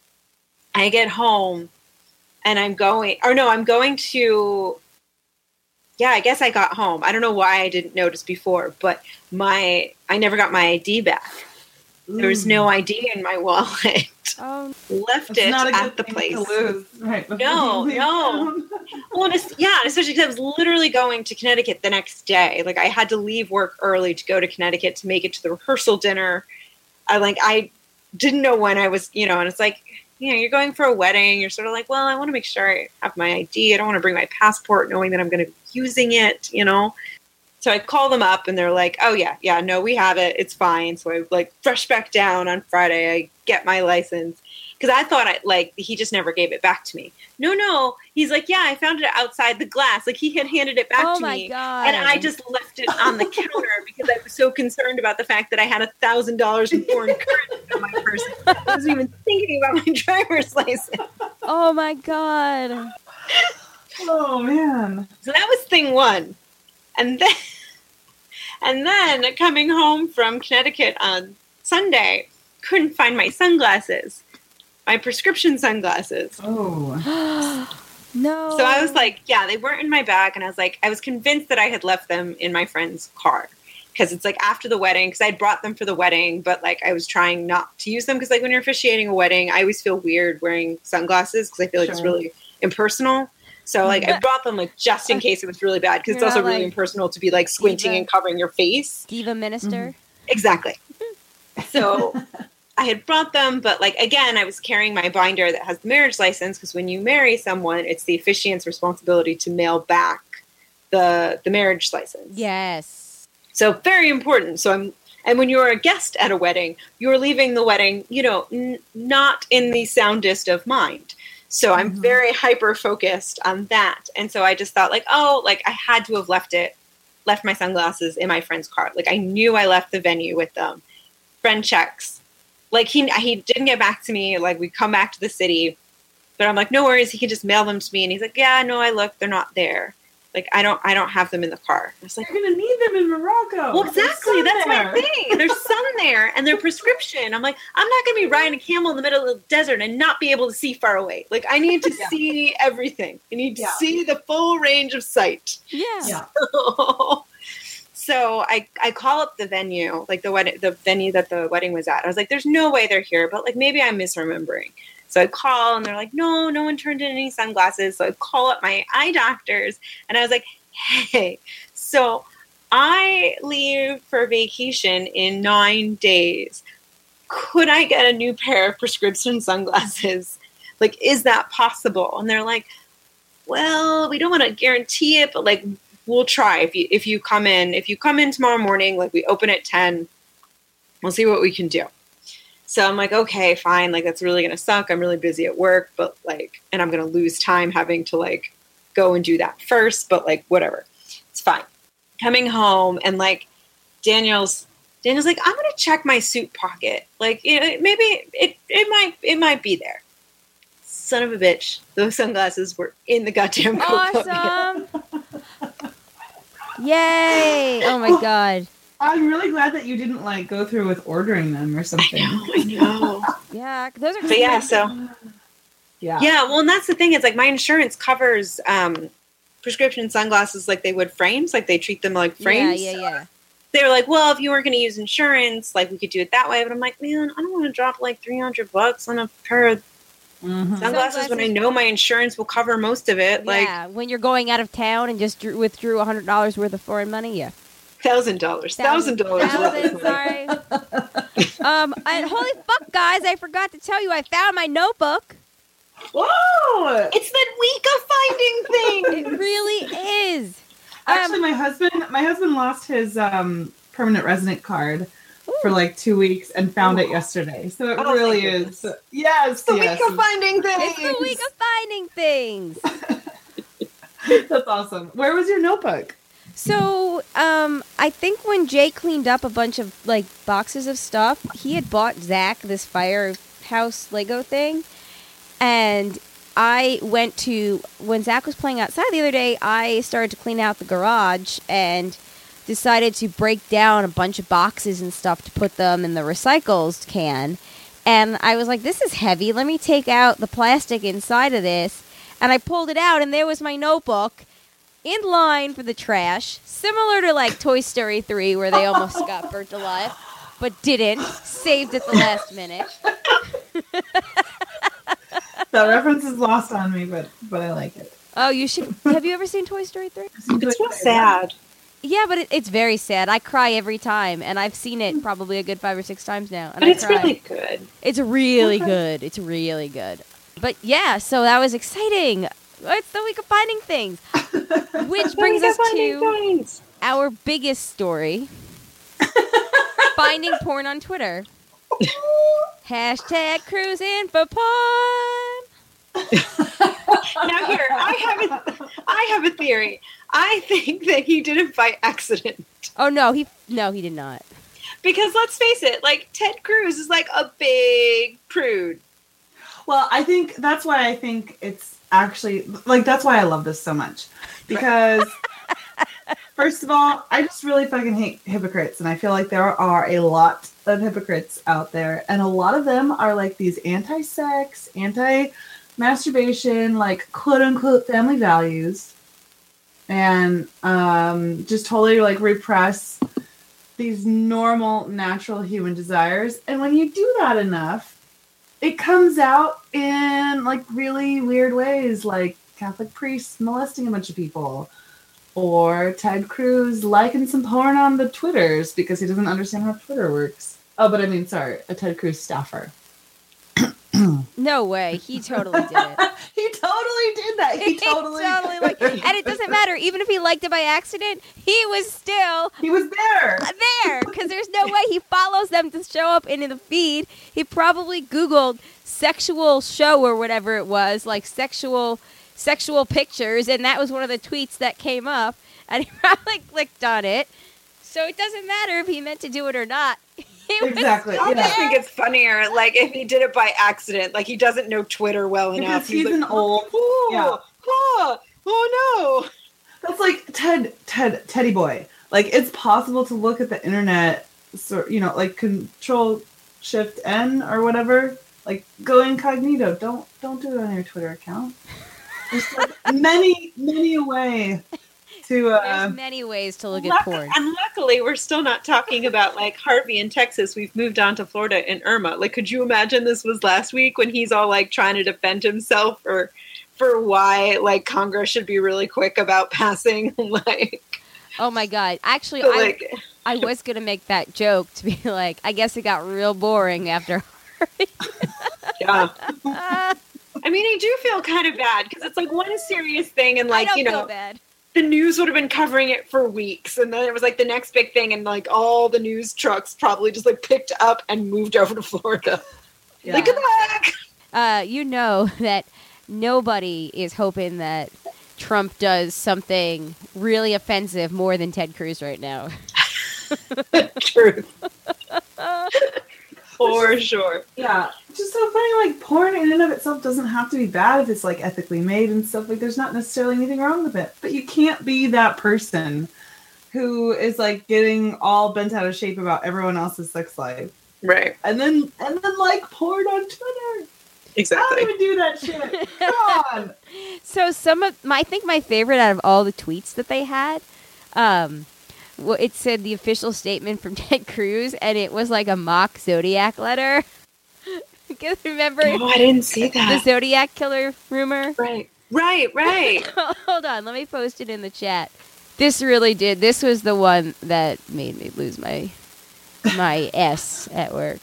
I get home and I'm going or no, I'm going to yeah, I guess I got home. I don't know why I didn't notice before, but my I never got my I D back. There was no I D in my wallet. Oh, Left It's it not a good at the thing place. to lose. Right. before No, you leave no. town. Well, and it's, yeah, especially because I was literally going to Connecticut the next day. Like I had to leave work early to go to Connecticut to make it to the rehearsal dinner. I like I didn't know when I was, you know, and it's like, you know, you're going for a wedding. You're sort of like, well, I want to make sure I have my I D. I don't want to bring my passport knowing that I'm going to be using it, you know. So I call them up and they're like, oh, yeah, yeah, no, we have it. It's fine. So I like rush back down on Friday. I get my license. Because I thought I like he just never gave it back to me. No, no. He's like, yeah, I found it outside the glass. Like he had handed it back Oh to my me. God. And I just left it on the counter because I was so concerned about the fact that I had a thousand dollars in foreign currency on my person. I wasn't even thinking about my driver's license. Oh my God. Oh man. So that was thing one. And then and then coming home from Connecticut on Sunday, couldn't find my sunglasses. My prescription sunglasses. Oh. No. So I was like, yeah, they weren't in my bag. And I was like, I was convinced that I had left them in my friend's car. Because it's like after the wedding, because I had brought them for the wedding, but like I was trying not to use them. Because like when you're officiating a wedding, I always feel weird wearing sunglasses because I feel like Sure. it's really impersonal. So like I brought them like just in case it was really bad. Because it's You're also not, really like, impersonal to be like squinting diva. and covering your face. Diva minister. Exactly. So I had brought them, but like again, I was carrying my binder that has the marriage license because when you marry someone, it's the officiant's responsibility to mail back the the marriage license. Yes. So very important. So I'm, and when you're a guest at a wedding, you're leaving the wedding, you know, n- not in the soundest of mind. So I'm Mhm. very hyper focused on that. And so I just thought like, oh, like I had to have left it, left my sunglasses in my friend's car. Like I knew I left the venue with them. Friend checks. Like he he didn't get back to me. Like we come back to the city, but I'm like, no worries. He can just mail them to me. And he's like, yeah, no, I looked. They're not there. Like I don't I don't have them in the car. I was like, You're gonna need them in Morocco. well, There's exactly. sun That's there. my thing. There's sun there, and they're prescription. I'm like, I'm not going to be riding a camel in the middle of the desert and not be able to see far away. Like, I need to Yeah. see everything. I need to Yeah. see the full range of sight. Yeah. Yeah. So I, I call up the venue, like the wedding, the venue that the wedding was at. I was like, there's no way they're here, but like maybe I'm misremembering. So I call and they're like, no, no one turned in any sunglasses. So I call up my eye doctors and I was like, hey, so I leave for vacation in nine days. Could I get a new pair of prescription sunglasses? Like, is that possible? And they're like, well, we don't want to guarantee it, but like, we'll try. If you, if you come in, if you come in tomorrow morning, like we open at ten, we'll see what we can do. So I'm like, okay, fine. Like, that's really going to suck. I'm really busy at work, but like, and I'm going to lose time having to like go and do that first, but like, whatever. It's fine. Coming home and like Daniel's, Daniel's like, I'm going to check my suit pocket. Like, you know, maybe it, it might, it might be there. Son of a bitch. Those sunglasses were in the goddamn coat pocket. Awesome. Yay. Oh my God. I'm really glad that you didn't like go through with ordering them or something. I know. Yeah. Those are But yeah, so Yeah. yeah, well, and that's the thing is like my insurance covers um, prescription sunglasses like they would frames, like they treat them like frames. Yeah, yeah, yeah. They were like, well, if you weren't going to use insurance, like we could do it that way. But I'm like, man, I don't want to drop like three hundred bucks on a pair of Mhm. sunglasses when I know my insurance will cover most of it. Like yeah, when you're going out of town and just drew, withdrew one hundred dollars worth of foreign money, yeah. thousand dollars, thousand dollars. Thousand, sorry. um, and holy fuck, guys, I forgot to tell you, I found my notebook. Whoa! It's that week of finding It things. really is. Actually, Um, my husband, my husband lost his um, permanent resident card for like two weeks and found it yesterday. So it Oh, really thank is. Yes, It's the yes. week of finding things. it's the week of finding things. That's awesome. Where was your notebook? So, um, I think when Jay cleaned up a bunch of like boxes of stuff, he had bought Zach this firehouse Lego thing, and I went to when Zach was playing outside the other day. I started to clean out the garage and decided to break down a bunch of boxes and stuff to put them in the recycles can. And I was like, "This is heavy. Let me take out the plastic inside of this." And I pulled it out, and there was my notebook. In line for the trash, similar to like Toy Story three, where they almost got burnt alive, but didn't, saved at the last minute. That reference is lost on me, but but I like it. Oh, you should. Have you ever seen Toy Story three? It's real sad. Yeah, but it, it's very sad. I cry every time, and I've seen it probably a good five or six times now. And But I it's cry. really good. It's really Okay. good. It's really good. But yeah, so that was exciting. It's the week of finding things, which brings Week of us finding to things. our biggest story: finding porn on Twitter. Hashtag cruising for porn. Now here, I have a, I have a theory. I think that he did it by accident. Oh no, he no, he did not. Because let's face it, like Ted Cruz is like a big prude. Well, I think that's why I think it's actually like that's why I love this so much. Because first of all, I just really fucking hate hypocrites, and I feel like there are a lot of hypocrites out there, and a lot of them are like these anti-sex, anti-masturbation, like quote unquote family values, and um, just totally like repress these normal, natural human desires. And when you do that enough, it comes out in like really weird ways, like Catholic priests molesting a bunch of people, or Ted Cruz liking some porn on the Twitters because he doesn't understand how Twitter works. Oh, but I mean, sorry, a Ted Cruz staffer. No way. He totally did it. He totally did that. He totally, totally like, and it doesn't matter. Even if he liked it by accident, he was still he was there. there because there's no way he follows them to show up into the feed. He probably Googled sexual show or whatever it was, like sexual sexual pictures, and that was one of the tweets that came up, and he probably clicked on it. So it doesn't matter if he meant to do it or not. He was Exactly, still I yeah. just there. think it's funnier, like if he did it by accident, like he doesn't know Twitter well enough. Because he's like, an old- oh, yeah. oh, oh no. That's like Ted, Ted, Teddy Boy. Like it's possible to look at the internet, so you know, like Control Shift N or whatever. Like go incognito. Don't don't do it on your Twitter account. There's like many many a way to. Uh, There's many ways to look at Luck- porn. And luckily, we're still not talking about like Harvey in Texas. We've moved on to Florida and Irma. Like, could you imagine this was last week when he's all like trying to defend himself for for why like Congress should be really quick about passing like, Oh my god! Actually, so, I like I was gonna make that joke to be like, I guess it got real boring after. yeah. I mean, I do feel kind of bad because it's like one serious thing, and I like don't you feel know, bad. the news would have been covering it for weeks, and then it was like the next big thing, and like all the news trucks probably just like picked up and moved over to Florida. Yeah. Like, good luck. Uh, you know that nobody is hoping that Trump does something really offensive more than Ted Cruz right now. Truth. For sure. Yeah, it's just so funny. Like porn in and of itself doesn't have to be bad if it's like ethically made and stuff. Like there's not necessarily anything wrong with it. But you can't be that person who is like getting all bent out of shape about everyone else's sex life, Right. and then and then like porn on Twitter. I Exactly. don't even do that shit. Come on. So some of my, I think my favorite out of all the tweets that they had, um, well, it said the official statement from Ted Cruz, and it was like a mock Zodiac letter. Because remember Oh, I didn't see the that. Zodiac killer rumor? Right. Right, right. Hold on, let me post it in the chat. This really did. This was the one that made me lose my my S at work.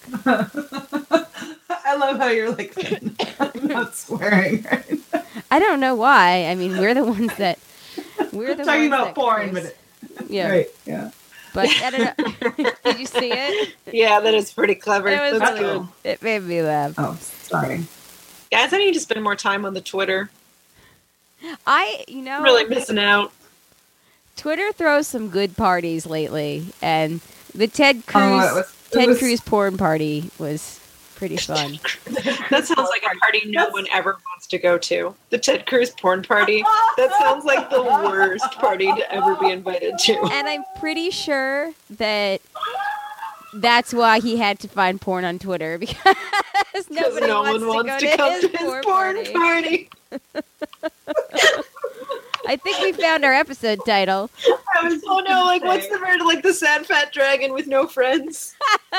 I love how you're like I'm not swearing. Right? I don't know why. I mean, we're the ones that we're the Talking ones about that porn, curse. but it, Yeah, right, yeah. but I don't know. Did you see it? Yeah, that is pretty clever. It was That's really good. good. It made me laugh. Oh, sorry. Guys, I need to spend more time on the Twitter. I, you know, I'm really missing out. Twitter throws some good parties lately, and the Ted Cruz Oh, it was- it Ted was- Cruz porn party was pretty fun. That sounds like a party no one ever wants to go to. The Ted Cruz porn party. That sounds like the worst party to ever be invited to. And I'm pretty sure that that's why he had to find porn on Twitter, because Because nobody no wants one to wants go to come his to his porn porn party. party. I think we found our episode title. I was Oh no, like what's the word? Like the sad fat dragon with no friends.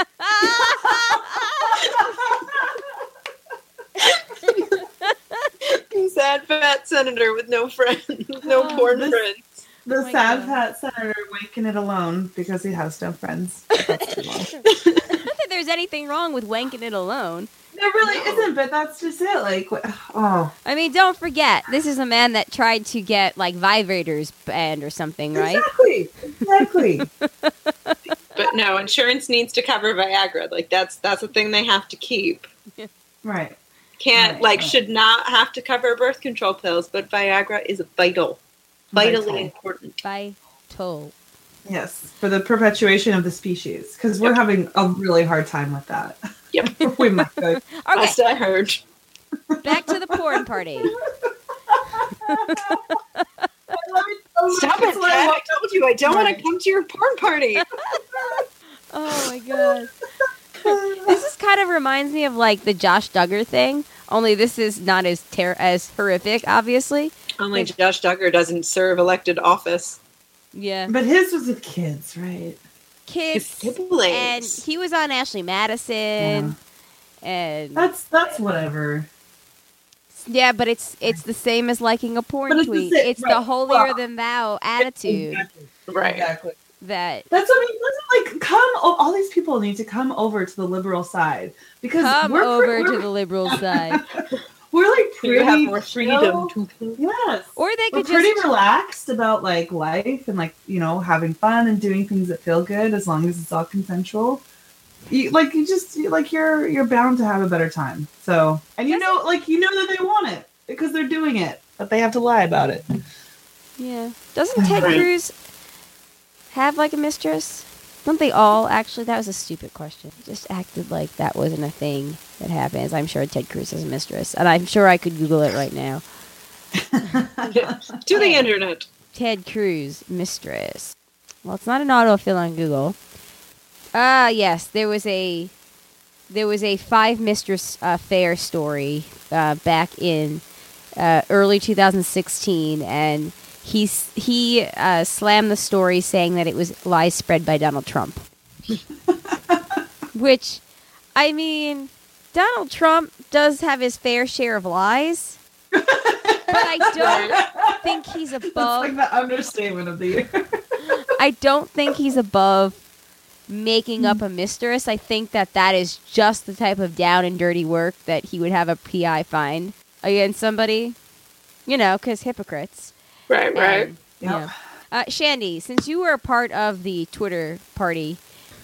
Sad fat senator with no friends, no Oh, porn this- friends. the Oh my sad God. fat senator wanking it alone because he has no friends. That's too long. Not that there's anything wrong with wanking it alone. There really isn't, but that's just it. Like, wh- oh, I mean, don't forget, this is a man that tried to get, like, vibrators banned or something, right? exactly, exactly. But no, insurance needs to cover Viagra. Like that's that's a thing they have to keep. Right. Can't Right, like right. should not have to cover birth control pills, but Viagra is vital, vitally Vital. important. Vital. Yes, for the perpetuation of the species, because we're Yep. having a really hard time with that. Yep. we might go. Okay, Last I heard. back to the porn party. Stop it, Ted. I told you I don't want to come to your porn party. Oh my god. This is kind of reminds me of like the Josh Duggar thing, only this is not as ter- as horrific, obviously. Only Josh Duggar doesn't serve elected office. Yeah. But his was with kids, right? Kids. His siblings. And he was on Ashley Madison. And That's that's whatever. yeah, but it's it's the same as liking a porn But it's the tweet. same- It's the right. holier Well, than thou attitude Exactly. Right. Exactly. that That's what I mean. Listen, like, come. Oh, all these people need to come over to the liberal side because come we're over pre- to we're, the liberal side. we're like pretty You have more chill. freedom to Yes. Or they We're could pretty just relaxed about like life and like you know having fun and doing things that feel good as long as it's all consensual. You, like you just you- like you're you're bound to have a better time. So and you know like you know that they want it because they're doing it, but they have to lie about it. yeah. Doesn't Ted Right. Cruz have like a mistress? Don't they all actually? That was a stupid question. Just acted like that wasn't a thing that happens. I'm sure Ted Cruz has a mistress, and I'm sure I could Google it right now. to the internet. Ted Cruz mistress. Well, it's not an autofill on Google. Ah, yes, there was a there was a five mistress uh, affair story uh, back in uh, early two thousand sixteen, and he s- he uh, slammed the story saying that it was lies spread by Donald Trump. Which, I mean, Donald Trump does have his fair share of lies, but I don't think he's That's above. like the understatement of the year. I don't think he's above making up a mistress. I think that that is just the type of down and dirty work that he would have a P I find against somebody. You know, because hypocrites. Right, right. And, yeah. Uh, Shandy, since you were a part of the Twitter party,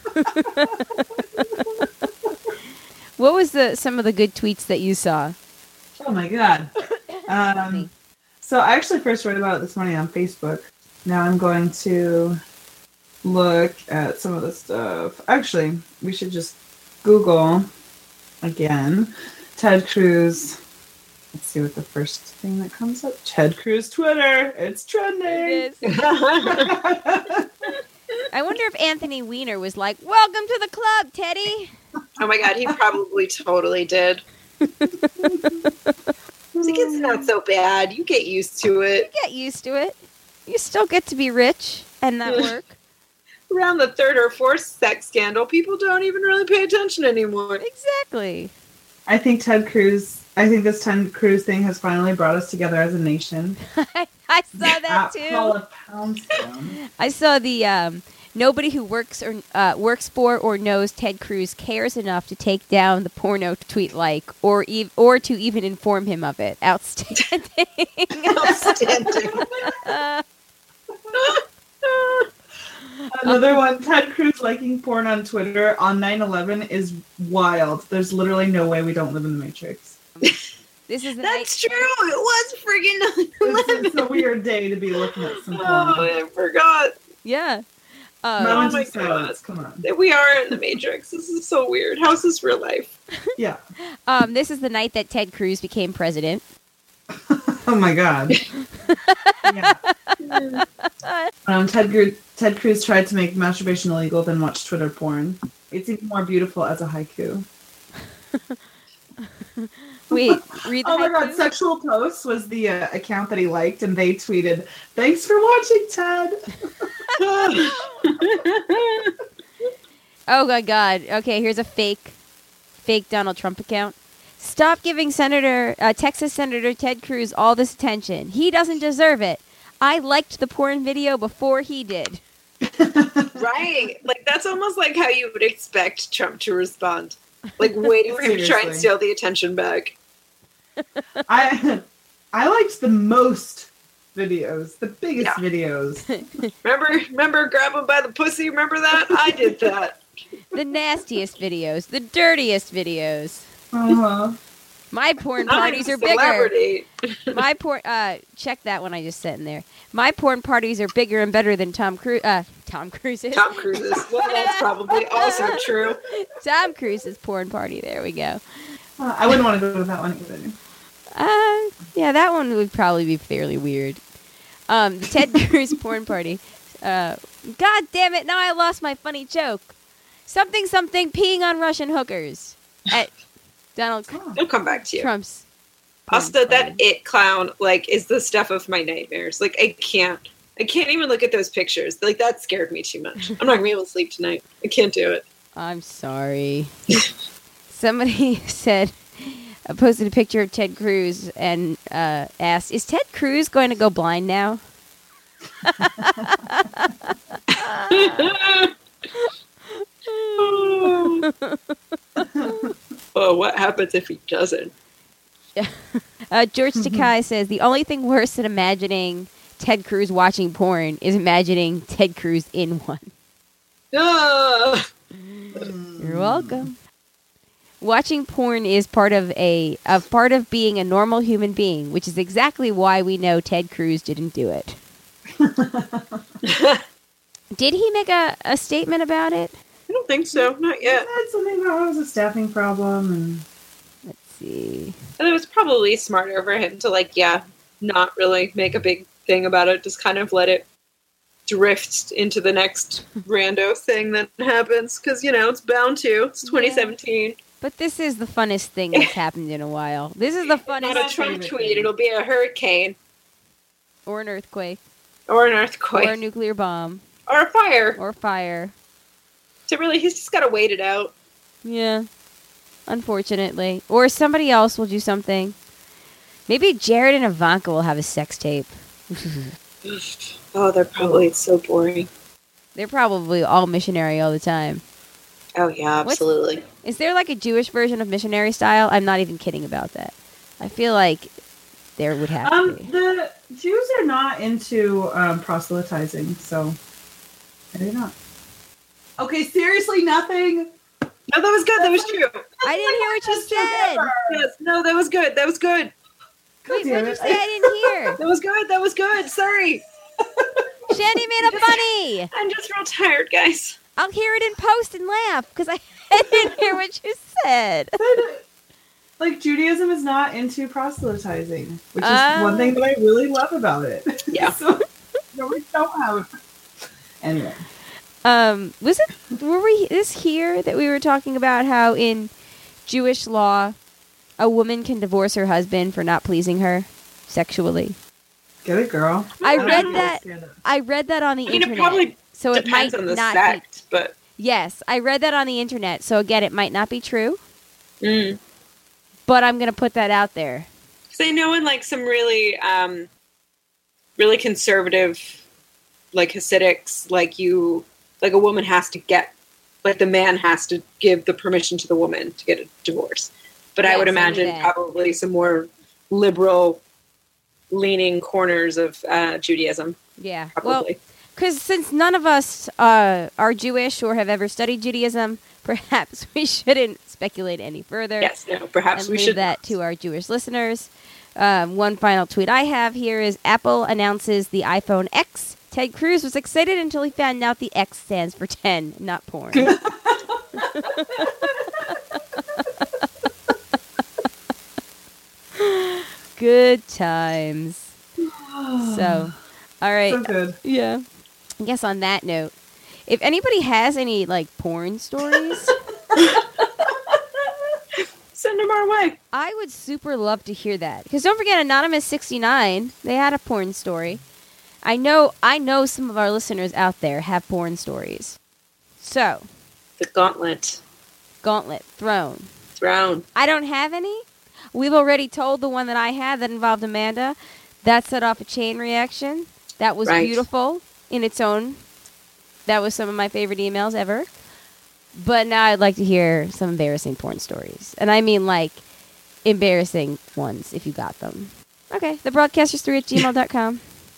what was the some of the good tweets that you saw? Oh my god. Um, so I actually first read about it this morning on Facebook. Now I'm going to look at some of the stuff. Actually, we should just Google again. Ted Cruz. Let's see what the first thing that comes up. Ted Cruz Twitter. It's trending. It is. I wonder if Anthony Weiner was like, "Welcome to the club, Teddy." Oh my god, he probably totally did. It's like, it's not so bad. You get used to You it. get used to it. You still get to be rich and not work. Around the third or fourth sex scandal, people don't even really pay attention anymore. Exactly. I think Ted Cruz. I think this Ted Cruz thing has finally brought us together as a nation. I, I saw that At too. Paula Poundstone. I saw the um, nobody who works or uh, works for or knows Ted Cruz cares enough to take down the porno tweet like or ev- or to even inform him of it. Outstanding. Outstanding. Another one, Ted Cruz liking porn on Twitter on nine eleven is wild. There's literally no way we don't live in the Matrix. This is the That's night- true. It was freaking It's, it's a weird day to be looking at some porn. Oh, I forgot. Yeah. Uh, Moments Oh my of silence, come on. that we are in the Matrix. This is so weird. How's this real life? Yeah. um, this is the night that Ted Cruz became president. Oh my god. Yeah. Um, Ted, Gru- Ted Cruz tried to make masturbation illegal, then watched Twitter porn. It's even more beautiful as a haiku. Wait, read the Oh my haiku? god, Sexual Posts was the uh, account that he liked, and they tweeted, "Thanks for watching, Ted." Oh my god. Okay, here's a fake fake Donald Trump account. Stop giving Senator uh, Texas Senator Ted Cruz all this attention. He doesn't deserve it. I liked the porn video before he did. Right. Like, that's almost like how you would expect Trump to respond. Like, waiting for him to try and Seriously. steal the attention back. I I liked the most videos, the biggest Yeah. videos. Remember, remember, grab him by the pussy. Remember that? I did that. The nastiest videos, the dirtiest videos. Uh-huh. My porn I'm parties a are bigger. celebrity. My porn. Uh, check that one I just sent in there. My porn parties are bigger and better than Tom Cruise. Uh, Tom Cruise's. Tom Cruise's. Well, that's probably also true. Tom Cruise's porn party. There we go. Uh, I wouldn't want to go to that one either. Uh, yeah, that one would probably be fairly weird. Um, the Ted Cruz porn party. Uh, God damn it! Now I lost my funny joke. Something something peeing on Russian hookers at Donald It'll come back to you. Trump's. porn Also, that party. it clown, like, is the stuff of my nightmares. Like, I can't. I can't even look at those pictures. Like, that scared me too much. I'm not going to be able to sleep tonight. I can't do it. I'm sorry. Somebody said, uh, posted a picture of Ted Cruz and uh, asked, "Is Ted Cruz going to go blind now?" Oh, what happens if he doesn't? Uh, George Takai says, "The only thing worse than imagining Ted Cruz watching porn is imagining Ted Cruz in one." Ah! You're welcome. Watching porn is part of a, a part of being a normal human being, which is exactly why we know Ted Cruz didn't do it. Did he make a, a statement about it? I don't think so. Not I yet. said something about it was a staffing problem, and Let's see. And it was probably smarter for him to, like, yeah, not really make a big thing about it. Just kind of let it drift into the next rando thing that happens. Because, you know, it's bound to. It's twenty seventeen. But this is the funnest thing that's happened in a while. This is the Not a funnest Trump tweet. It'll be a hurricane. or an earthquake Or an or earthquake. a nuclear bomb Or a fire. or fire. So really, he's just got to wait it out. Yeah. Unfortunately. Or somebody else will do something. Maybe Jared and Ivanka will have a sex tape. Oh, they're probably so boring. They're probably all missionary all the time. Oh, yeah, What's- absolutely. Is there like a Jewish version of missionary style? I'm not even kidding about that. I feel like there would have um, to be. the Jews are not into um, proselytizing, so I do not. Okay, seriously, nothing. No, that was good. That was true. I didn't hear what you Best joke said. ever. Yes, no, that was good. That was good. Wait, damn what did you it. say? I didn't hear. That was good. That was good. Sorry. Shandy made a bunny. I'm just real tired, guys. I'll hear it in post and laugh because I, I didn't hear what you said. Like, Judaism is not into proselytizing, which is Oh. one thing that I really love about it. Yeah. so, no, we don't have. Anyway. Um, was it? Were we this here that we were talking about how in Jewish law, a woman can divorce her husband for not pleasing her sexually? Get it, girl. I don't read understand that. it. I read that on the I mean, it internet. probably so it might depends on the not be. sect, but Yes, I read that on the internet. So again, it might not be true, mm. but I'm gonna put that out there. Because I know in like some really, um, really conservative, like Hasidics, like you, like a woman has to get, like the man has to give the permission to the woman to get a divorce. But I Yes, would I knew imagine that. probably some more liberal leaning corners of uh, Judaism, Yeah. Well, probably. because since none of us uh, are Jewish or have ever studied Judaism, perhaps we shouldn't speculate any further. yes, no, perhaps and we leave should. that to our Jewish listeners. Um, one final tweet I have here is Apple announces the iPhone X. Ted Cruz was excited until he found out the X stands for ten, not porn. Good times. So, all right. So good. Yeah. I guess on that note, if anybody has any like porn stories, Send them our way. I would super love to hear that. Because don't forget, Anonymous sixty-nine, they had a porn story. I know, I know some of our listeners out there have porn stories. So, The gauntlet Gauntlet, Throne. thrown. I don't have any. We've already told the one that I had that involved Amanda. That set off a chain reaction. That was Right. beautiful in its own. That was some of my favorite emails ever. But now I'd like to hear some embarrassing porn stories. And I mean, like, embarrassing ones, if you got them. Okay, the broadcasters three at gmail dot com.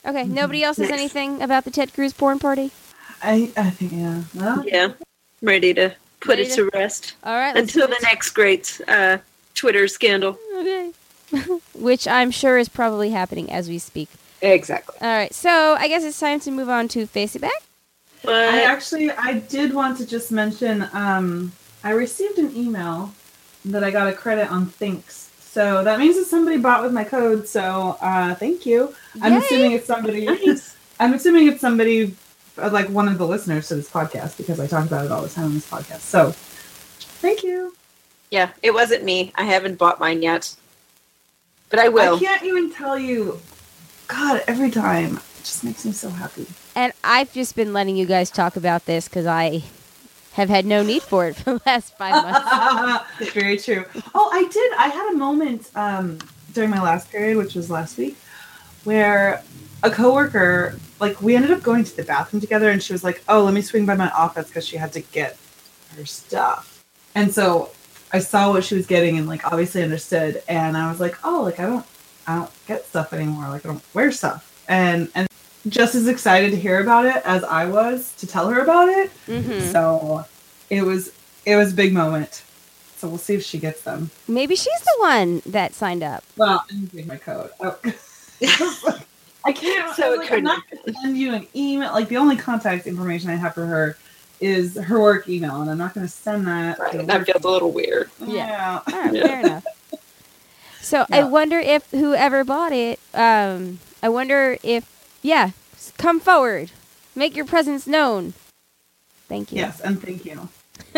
Okay, nobody else has anything about the Ted Cruz porn party? I I think yeah. Well, Yeah, I'm ready to put Ready it to- to rest All right, let's until do the it. next great uh, Twitter scandal. Okay. Which I'm sure is probably happening as we speak. Exactly. All right, so I guess it's time to move on to Face It Back. But I actually I did want to just mention um I received an email that I got a credit on Thinks. So that means that somebody bought with my code. So uh, thank you. I'm Yay! assuming it's somebody. Nice. I'm assuming it's somebody uh, like one of the listeners to this podcast because I talk about it all the time on this podcast. So thank you. yeah, it wasn't me. I haven't bought mine yet, but I will. I can't even tell you. God, every time it just makes me so happy. And I've just been letting you guys talk about this because I have had no need for it for the last five months. Very true. Oh, I did. I had a moment um, during my last period, which was last week, where a coworker, like, we ended up going to the bathroom together, and she was like, "Oh, let me swing by my office," because she had to get her stuff. And so I saw what she was getting, and like obviously understood. And I was like, "Oh, like I don't, I don't get stuff anymore. Like I don't wear stuff." And and just as excited to hear about it as I was to tell her about it. Mm-hmm. So it was it was a big moment. So we'll see if she gets them. Maybe she's the one that signed up. Well, I'm using my code. Oh. I can't. So I was it like, could I'm not going to send you an email. Like the only contact information I have for her is her work email, and I'm not going to send that. Right, to that work feels a little weird. email. Yeah. Yeah. All right, fair enough. So I Yeah. wonder if whoever bought it, um, I wonder if, yeah, s- come forward. Make your presence known. Thank you. Yes, and thank you.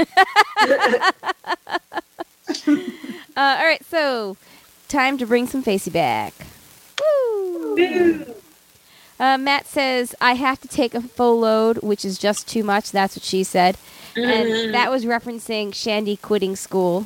Uh, all right, so time to bring some Facey back. Woo! Uh, Matt says, I have to take a full load, which is just too much. That's what she said. And that was referencing Shandy quitting school.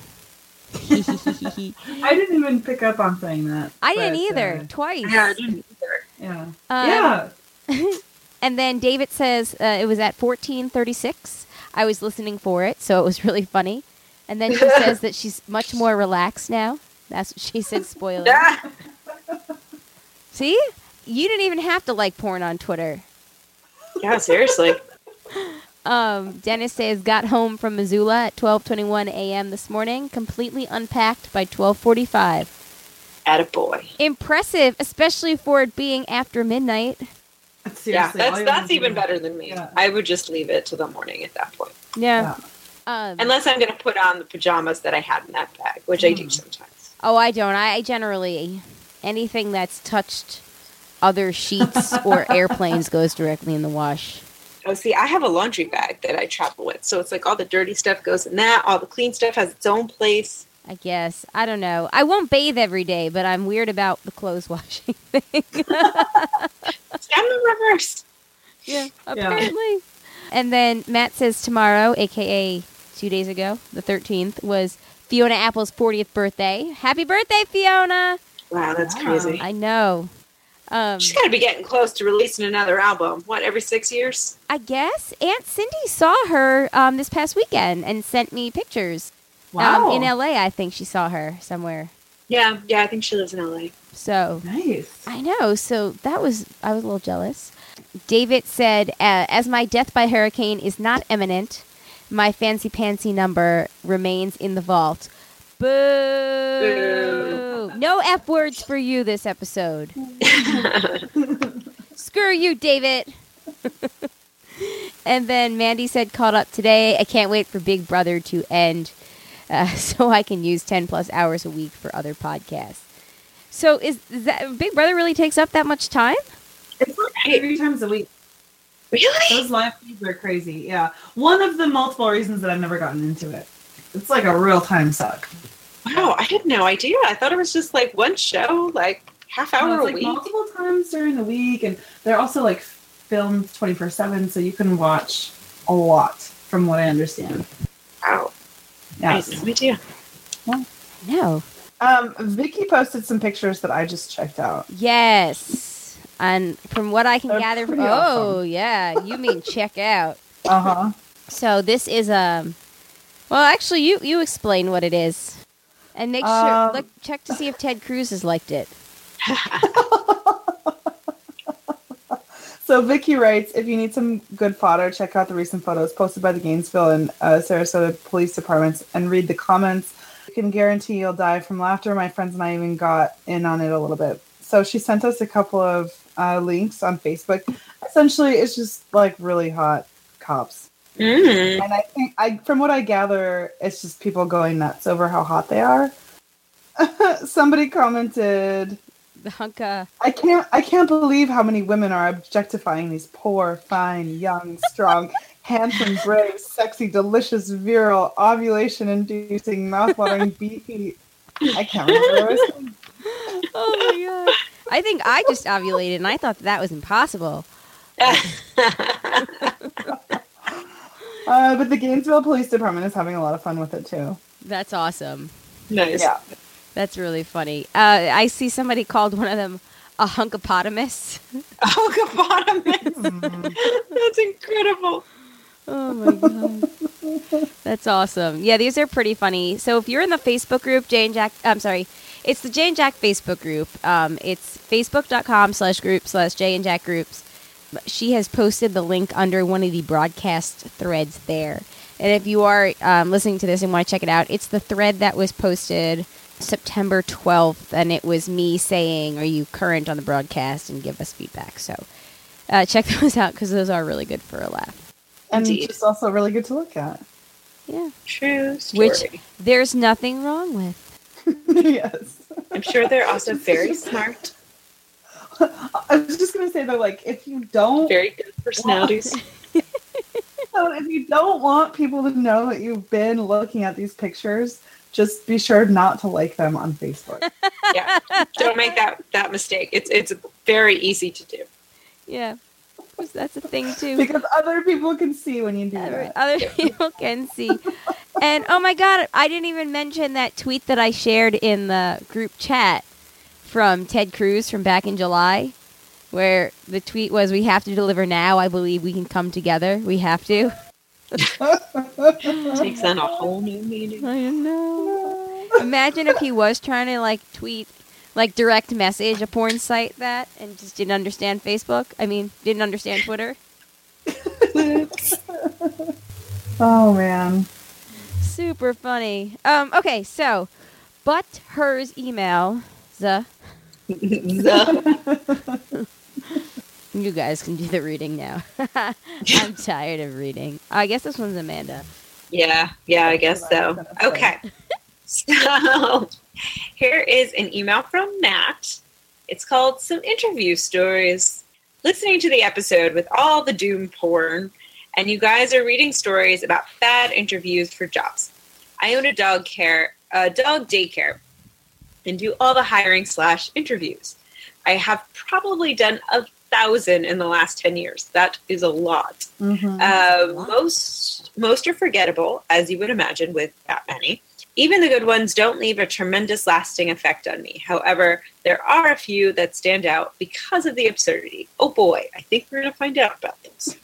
I didn't even pick up on saying that. I didn't but, either. uh, Twice. Yeah, I didn't either. yeah. Um, yeah. And then David says uh, it was at fourteen thirty-six. I was listening for it, so it was really funny. And then she says that she's much more relaxed now. That's what she said, spoiler. Ah! See? You didn't even have to like porn on Twitter. Yeah, seriously. Um, Dennis says, got home from Missoula at twelve twenty-one a.m. this morning, completely unpacked by twelve forty-five. Attaboy. Impressive, especially for it being after midnight. Seriously, Yeah, all that's you that's wanna do- even better than me. Yeah. I would just leave it to the morning at that point. Yeah. Yeah. Um, Unless I'm going to put on the pajamas that I had in that bag, which I do Hmm. sometimes. oh, I don't. I generally, anything that's touched other sheets or airplanes goes directly in the wash. Oh, see, I have a laundry bag that I travel with. So it's like all the dirty stuff goes in that. All the clean stuff has its own place. I guess. I don't know. I won't bathe every day, but I'm weird about the clothes washing thing. It's kind of reverse. Yeah, apparently. And then Matt says tomorrow, a k a two days ago, the thirteenth, was Fiona Apple's fortieth birthday. Happy birthday, Fiona! Wow, that's Wow. crazy. I know. Um, She's got to be getting close to releasing another album. What, every six years? I guess Aunt Cindy saw her um, this past weekend and sent me pictures. Wow. Um, in L A, I think she saw her somewhere. Yeah, yeah, I think she lives in L A. So Nice. I know. So that was, I was a little jealous. David said, uh, as my death by hurricane is not imminent, my fancy pantsy number remains in the vault. Boo! Boo. No F words for you this episode. Screw you, David. And then Mandy said, caught up today. I can't wait for Big Brother to end uh, so I can use ten plus hours a week for other podcasts. So is, is that Big Brother really takes up that much time? It's like, Three times a week. really? Those live feeds are crazy. Yeah. One of the multiple reasons that I've never gotten into it. It's like a real time suck. Wow, I had no idea. I thought it was just like one show, like half hour No, it's a like week. multiple times during the week, and they're also like filmed twenty-four seven, so you can watch a lot from what I understand. Wow, I Yes. had no idea. No. Um, Vicky posted some pictures that I just checked out. Yes. And from what I can They're gather, pretty oh awesome. yeah, you mean check out. Uh huh. So this is um, well, actually, you you explain what it is, and make sure Um, look check to see if Ted Cruz has liked it. So Vicky writes, if you need some good fodder, check out the recent photos posted by the Gainesville and uh, Sarasota police departments and read the comments. You can guarantee you'll die from laughter. My friends and I even got in on it a little bit. So she sent us a couple of uh, links on Facebook. Essentially, it's just like really hot cops. Mm. And I think, I, from what I gather, it's just people going nuts over how hot they are. Somebody commented, The hunka. I can't I can't believe how many women are objectifying these poor, fine, young, strong, handsome, brave, sexy, delicious, virile, ovulation-inducing, mouth-watering, beefy. I can't remember what I was saying. Oh my god. I think I just ovulated and I thought that was impossible. Uh, but the Gainesville Police Department is having a lot of fun with it too. That's awesome. Nice. Yeah. That's really funny. Uh, I see somebody called one of them a hunkapotamus. Hunkapotamus. That's incredible. Oh my god. That's awesome. Yeah, these are pretty funny. So if you're in the Facebook group, Jay and Jack, I'm sorry, it's the Jay and Jack Facebook group. Um, it's facebook.com slash group slash Jay and Jack groups. She has posted the link under one of the broadcast threads there. And if you are um, listening to this and want to check it out, it's the thread that was posted September twelfth, and it was me saying, are you current on the broadcast, and give us feedback. So uh, check those out because those are really good for a laugh. And Indeed. just also really good to look at. Yeah. True story. Which there's nothing wrong with. Yes. I'm sure they're also very smart, I was just going to say, though, like, if you don't... very good personalities. So if you don't want people to know that you've been looking at these pictures, just be sure not to like them on Facebook. Yeah, don't make that that mistake. It's it's very easy to do. Yeah. That's a thing, too. Because other people can see when you do Other, that. other people can see. And, oh my god, I didn't even mention that tweet that I shared in the group chat from Ted Cruz from back in July, where the tweet was, we have to deliver now. I believe we can come together. We have to. Takes on a whole new meaning. I know. Imagine if he was trying to, like, tweet, like, direct message a porn site that and just didn't understand Facebook. I mean, didn't understand Twitter. Oh, man. Super funny. Um, okay, so, but hers email, the... You guys can do the reading now. I'm tired of reading. I guess this one's Amanda. Yeah, yeah, I guess so. Okay. So here is an email from Nat. It's called Some Interview Stories. Listening to the episode with all the doom porn, and you guys are reading stories about bad interviews for jobs. I own a dog care, a dog daycare, and do all the hiring slash interviews. I have probably done a thousand in the last ten years. That is a lot. Mm-hmm. Uh, most most are forgettable, as you would imagine with that many. Even the good ones don't leave a tremendous lasting effect on me. However, there are a few that stand out because of the absurdity. Oh boy, I think we're going to find out about this.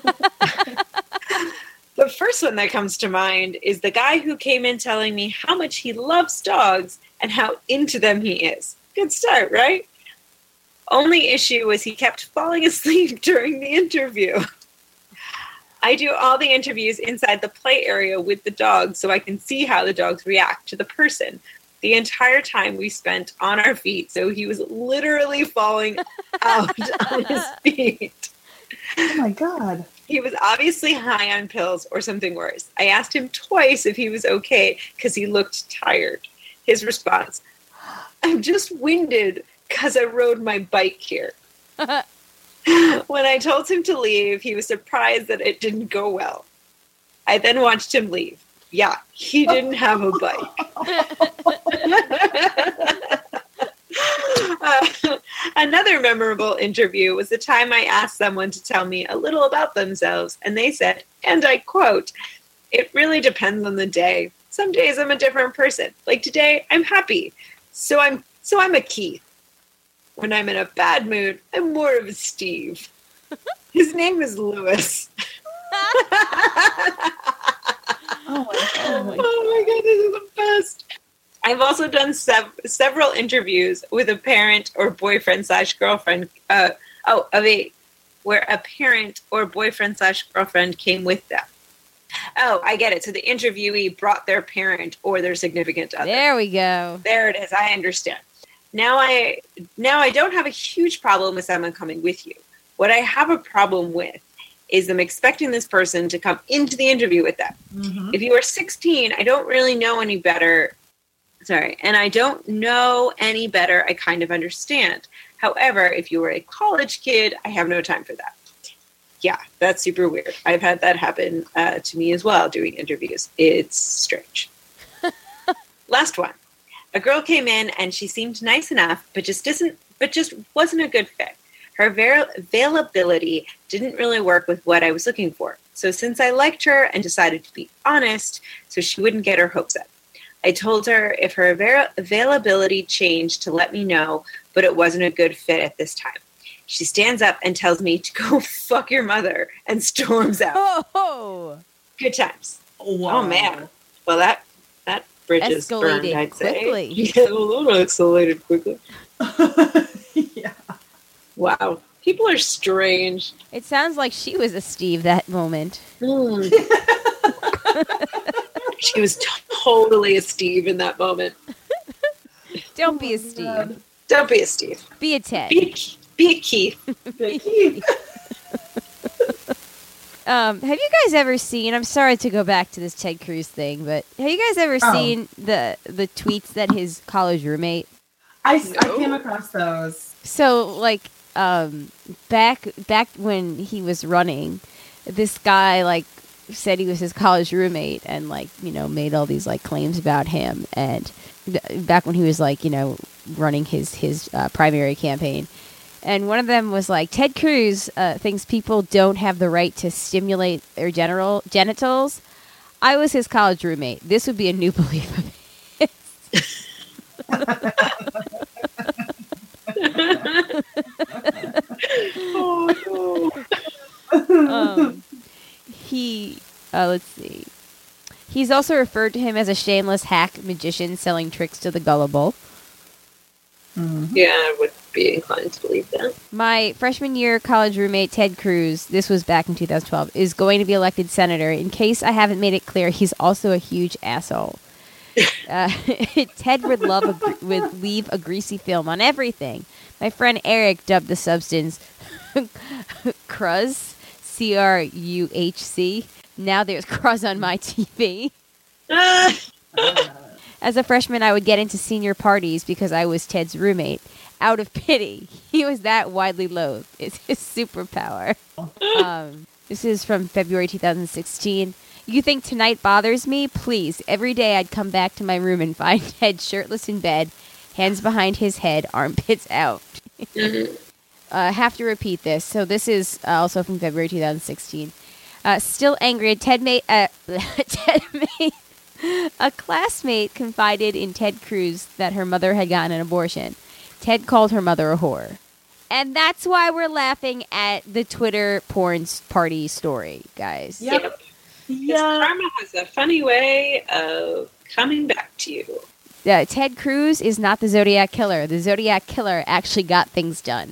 The first one that comes to mind is the guy who came in telling me how much he loves dogs and how into them he is. Good start, right? Only issue was he kept falling asleep during the interview. I do all the interviews inside the play area with the dogs so I can see how the dogs react to the person. The entire time we spent on our feet, so he was literally falling out on his feet. Oh, my God. He was obviously high on pills or something worse. I asked him twice if he was okay because he looked tired. His response, I'm just winded because I rode my bike here. When I told him to leave, he was surprised that it didn't go well. I then watched him leave. Yeah, he didn't have a bike. uh, another memorable interview was the time I asked someone to tell me a little about themselves, and they said, and I quote, "It really depends on the day. Some days I'm a different person. Like today, I'm happy. So I'm so I'm a Keith. When I'm in a bad mood, I'm more of a Steve. His name is Lewis." Oh, my God. Oh my God, this is the best. I've also done sev- several interviews with a parent or boyfriend slash girlfriend. Uh, oh, of a where a parent or boyfriend slash girlfriend came with them. Oh, I get it. So the interviewee brought their parent or their significant other. There we go. There it is. I understand. Now I now I don't have a huge problem with someone coming with you. What I have a problem with is them expecting this person to come into the interview with them. Mm-hmm. If you are sixteen, I don't really know any better. Sorry. And I don't know any better. I kind of understand. However, if you were a college kid, I have no time for that. Yeah, that's super weird. I've had that happen uh, to me as well doing interviews. It's strange. Last one. A girl came in and she seemed nice enough, but just isn't, but just wasn't a good fit. Her avail- availability didn't really work with what I was looking for. So since I liked her and decided to be honest, so she wouldn't get her hopes up, I told her if her avail- availability changed to let me know, but it wasn't a good fit at this time. She stands up and tells me to go fuck your mother and storms out. Oh, good times. Wow. Oh man. Well, that that bridge is burned, escalated I'd say. quickly. Yeah, a little escalated quickly. Yeah. Wow. People are strange. It sounds like she was a Steve that moment. Mm. She was totally a Steve in that moment. Don't be a Oh, Steve. God. Don't be a Steve. Be a Ted. Be a, be a Keith. Vicky. Um, have you guys ever seen? I'm sorry to go back to this Ted Cruz thing, but have you guys ever Oh. seen the the tweets that his college roommate? I, No. I came across those. So like um, back back when he was running, this guy like said he was his college roommate and like you know made all these like claims about him and th- back when he was like you know running his his uh, primary campaign. And one of them was like, Ted Cruz uh, thinks people don't have the right to stimulate their general genitals. I was his college roommate. This would be a new belief of his. Oh, no. um, he, uh, let's see. He's also referred to him as a shameless hack magician selling tricks to the gullible. Yeah, I would be inclined to believe that. My freshman year college roommate, Ted Cruz, this was back in two thousand twelve, is going to be elected senator. In case I haven't made it clear, he's also a huge asshole. Uh, Ted would love a, gr- would leave a greasy film on everything. My friend Eric dubbed the substance Cruz, C R U H C. Now there's Cruz on my T V. Ah! As a freshman, I would get into senior parties because I was Ted's roommate. Out of pity. He was that widely loathed. It's his superpower. Um, this is from February two thousand sixteen. You think tonight bothers me? Please. Every day I'd come back to my room and find Ted shirtless in bed, hands behind his head, armpits out. Mhm. I uh, have to repeat this. So this is uh, also from February two thousand sixteen. Uh, still angry, Ted made... Uh, Ted made... A classmate confided in Ted Cruz that her mother had gotten an abortion. Ted called her mother a whore. And that's why we're laughing at the Twitter porn s- party story, guys. Yep. Yep. Yeah. Karma has a funny way of coming back to you. Uh, Ted Cruz is not the Zodiac Killer. The Zodiac Killer actually got things done.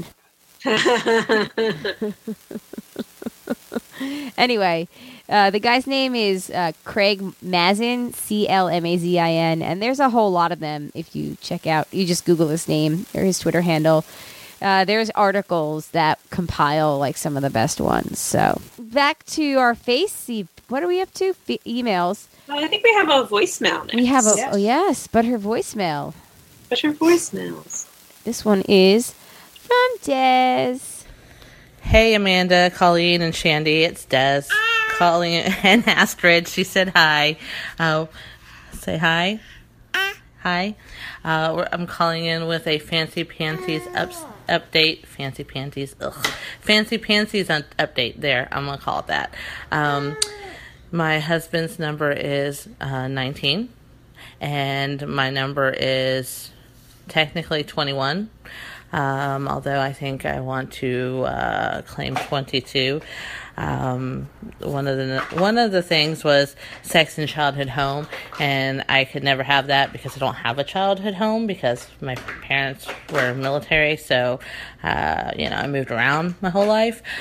Anyway, uh, the guy's name is uh, Craig Mazin, C L M A Z I N, and there's a whole lot of them if you check out, you just Google his name or his Twitter handle. Uh, there's articles that compile like some of the best ones. So back to our face. What are we up to? F- emails. Well, I think we have a voicemail next. We have a, Yes. oh yes, but her voicemail. What's your voicemails? This one is from Des. Hey, Amanda, Colleen, and Shandy. It's Des. Calling and Astrid. She said hi. Uh, say hi. Hi. Uh, we're, I'm calling in with a Fancy Panties up, update. Fancy Panties. Ugh. Fancy Panties un- update. There. I'm going to call it that. Um, my husband's number is uh, nineteen. And my number is technically twenty-one. Um, although I think I want to uh, claim twenty-two. Um, one of the one of the things was sex in childhood home, and I could never have that because I don't have a childhood home because my parents were military. So, uh, you know, I moved around my whole life.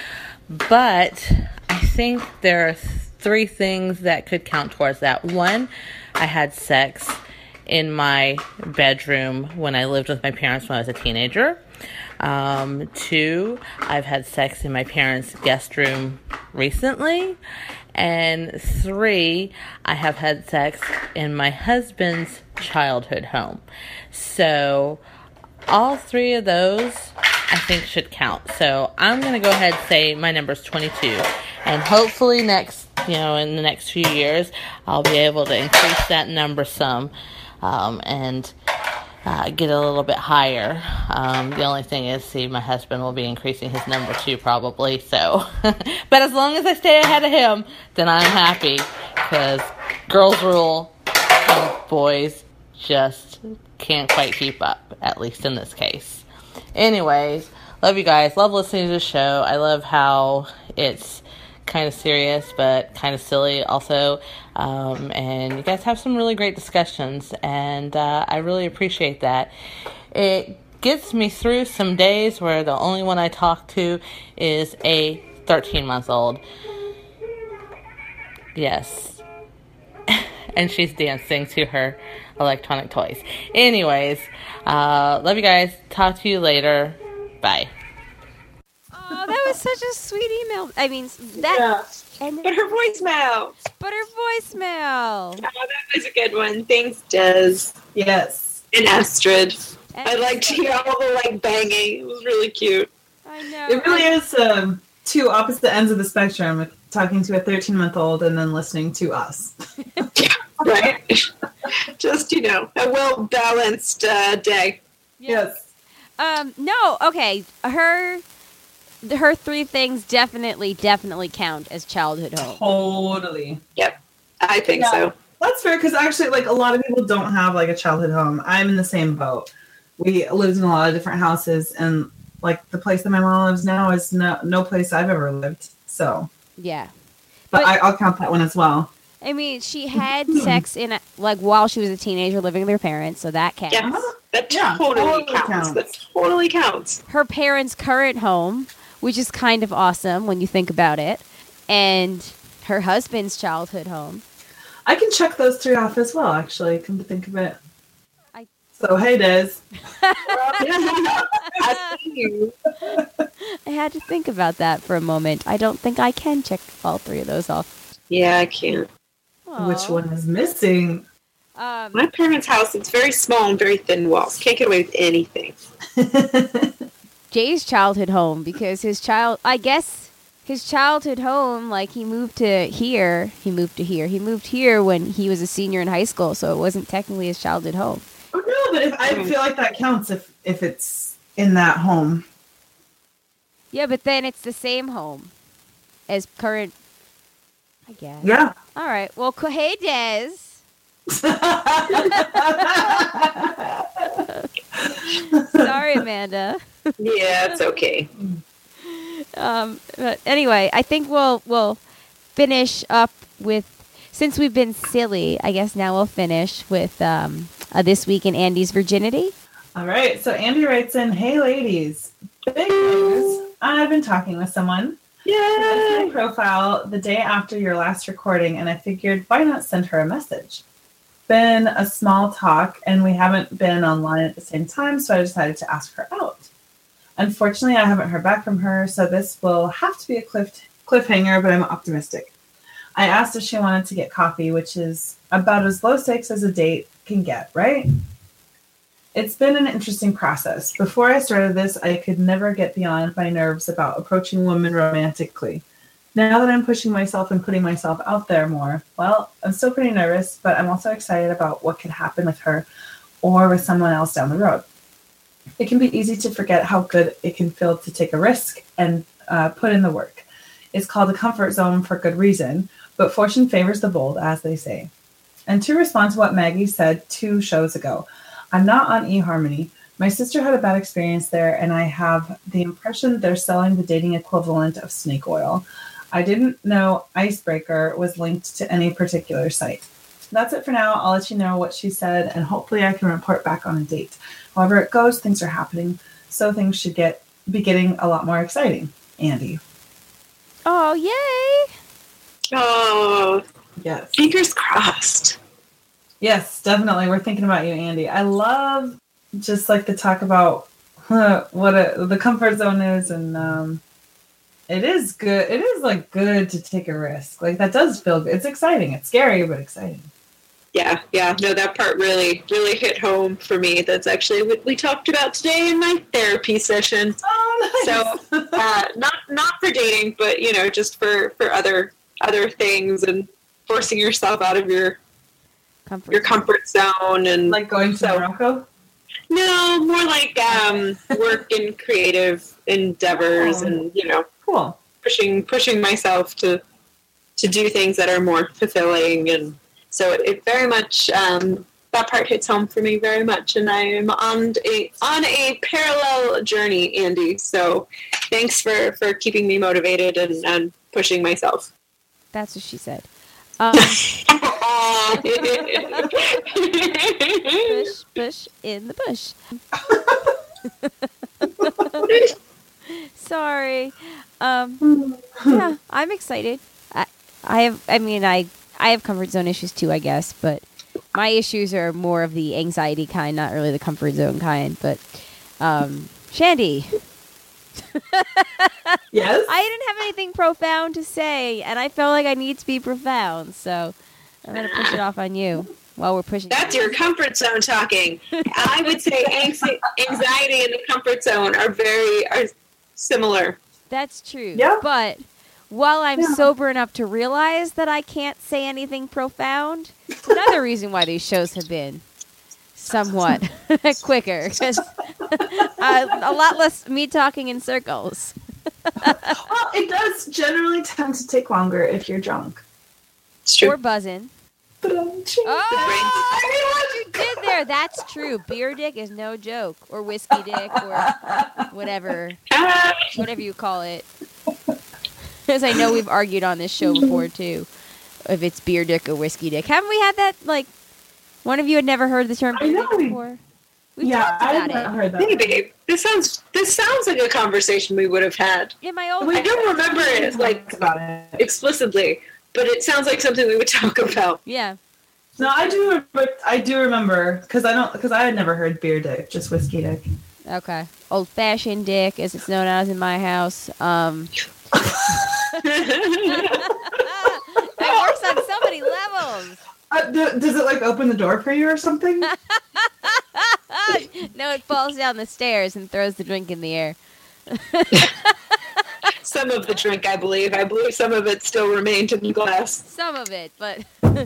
but I think there are three things that could count towards that. One, I had sex in my bedroom when I lived with my parents when I was a teenager. Um, two, I've had sex in my parents' guest room recently. And three, I have had sex in my husband's childhood home. So all three of those, I think, should count. So I'm going to go ahead and say my number is twenty-two. And hopefully next, you know, in the next few years, I'll be able to increase that number some um, and uh, get a little bit higher. Um, the only thing is, see, my husband will be increasing his number too, probably. So, but as long as I stay ahead of him, then I'm happy. Because girls rule and boys just can't quite keep up, at least in this case. Anyways, love you guys. Love listening to the show. I love how it's kind of serious, but kind of silly also. Um, and you guys have some really great discussions, and uh, I really appreciate that. It gets me through some days where the only one I talk to is a thirteen-month-old. Yes. And she's dancing to her electronic toys. Anyways, uh, love you guys. Talk to you later. Bye. Oh, that was such a sweet email. I mean, that. Yeah. And But her voicemail. but her voicemail. Oh, that was a good one. Thanks, Des. Yes. And Astrid. And I liked to hear all the like banging. It was really cute. I know. It really I- is um, two opposite ends of the spectrum, with talking to a thirteen-month-old and then listening to us. Right? Just, you know, a well balanced uh, day. Yes. Um. No. Okay. Her. Her three things definitely, definitely count as childhood home. Totally. Yep. I think Yeah. so. That's fair, because actually, like, a lot of people don't have, like, a childhood home. I'm in the same boat. We lived in a lot of different houses, and, like, the place that my mom lives now is no, no place I've ever lived. So, Yeah. but, But- I, I'll count that one as well. I mean, she had sex in a, like while she was a teenager living with her parents, so that counts. Yeah. That Yeah, totally, totally counts. counts. That totally counts. Her parents' current home, which is kind of awesome when you think about it, and her husband's childhood home. I can check those three off as well, actually, come to think of it. I- So, hey, Des. I see you. I had to think about that for a moment. I don't think I can check all three of those off. Yeah, I can't. Which Aw. one is missing? Um, My parents' house, it's very small and very thin walls. Can't get away with anything. Jay's childhood home, because his child, I guess his childhood home, like he moved to here, he moved to here, he moved here when he was a senior in high school, so it wasn't technically his childhood home. Oh, no, but if, I feel like that counts if, if it's in that home. Yeah, but then it's the same home as current, I guess. Yeah. All right. Well, co- hey, Des. Sorry, Amanda. Yeah, it's okay. Um, but anyway, I think we'll we'll finish up with, since we've been silly, I guess now we'll finish with um, uh, This Week in Andy's Virginity. All right. So Andy writes in, hey, ladies. Big news. I've been talking with someone. I Yay! my profile the day after your last recording, and I figured, why not send her a message? Been a small talk, and we haven't been online at the same time, so I decided to ask her out. Unfortunately, I haven't heard back from her, so this will have to be a cliff cliffhanger, but I'm optimistic. I asked if she wanted to get coffee, which is about as low stakes as a date can get, right? It's been an interesting process. Before I started this, I could never get beyond my nerves about approaching women romantically. Now that I'm pushing myself and putting myself out there more, well, I'm still pretty nervous, but I'm also excited about what could happen with her or with someone else down the road. It can be easy to forget how good it can feel to take a risk and uh, put in the work. It's called a comfort zone for good reason, but fortune favors the bold, as they say. And to respond to what Maggie said two shows ago, I'm not on eHarmony. My sister had a bad experience there, and I have the impression they're selling the dating equivalent of snake oil. I didn't know Icebreaker was linked to any particular site. That's it for now. I'll let you know what she said, and hopefully I can report back on a date. However it goes, things are happening, so things should get be getting a lot more exciting. Andy. Oh, yay! Oh, Yes. fingers crossed. Yes, definitely. We're thinking about you, Andy. I love just like to talk about huh, what a, the comfort zone is, and um, it is good. It is like good to take a risk. Like that does feel good. It's exciting. It's scary, but exciting. Yeah, yeah. No, that part really, really hit home for me. That's actually what we talked about today in my therapy session. Oh, nice. So, uh, not not for dating, but you know, just for, for other other things and forcing yourself out of your Comfort your comfort zone and like going to so, Morocco. No, more like um, work in creative endeavors, Oh. and you know, Cool. pushing pushing myself to to do things that are more fulfilling, and so it, it very much um, that part hits home for me very much, and I am on a on a parallel journey, Andy. So thanks for, for keeping me motivated and, and pushing myself. That's what she said. Um, bush, bush in the bush. Sorry. Um, yeah, I'm excited. I, I have. I mean, I I have comfort zone issues too, I guess, but my issues are more of the anxiety kind, not really the comfort zone kind. But um, Shandy. Yes. I didn't have anything profound to say, and I felt like I need to be profound, so I'm going to push it off on you while we're pushing. That's your comfort zone talking. I would say anxi- anxiety and the comfort zone are very are similar. That's true. Yeah. But while I'm Yeah. sober enough to realize that I can't say anything profound, it's another reason why these shows have been somewhat quicker. 'Cause, uh, a lot less me talking in circles. Well, it does generally tend to take longer if you're drunk. It's true. Or buzzing. But um, Oh, what you did there. That's true. Beer dick is no joke. Or whiskey dick or whatever. Whatever you call it. Because I know we've argued on this show before, too. If it's beer dick or whiskey dick. Haven't we had that, like, one of you had never heard the term I beer know dick we- before? We've yeah, talked I about haven't it. heard that. Maybe this sounds this sounds like a conversation we would have had. In my old I don't remember it like about it. explicitly, but it sounds like something we would talk about. Yeah. No, I do. Remember, I do remember because I don't because I had never heard beer dick, just whiskey dick. Okay. Old fashioned dick, as it's known as in my house. Um, it works on so many levels. Uh, d- does it like open the door for you or something? No, it falls down the stairs and throws the drink in the air. Some of the drink, I believe. I believe some of it still remained in the glass. Some of it, but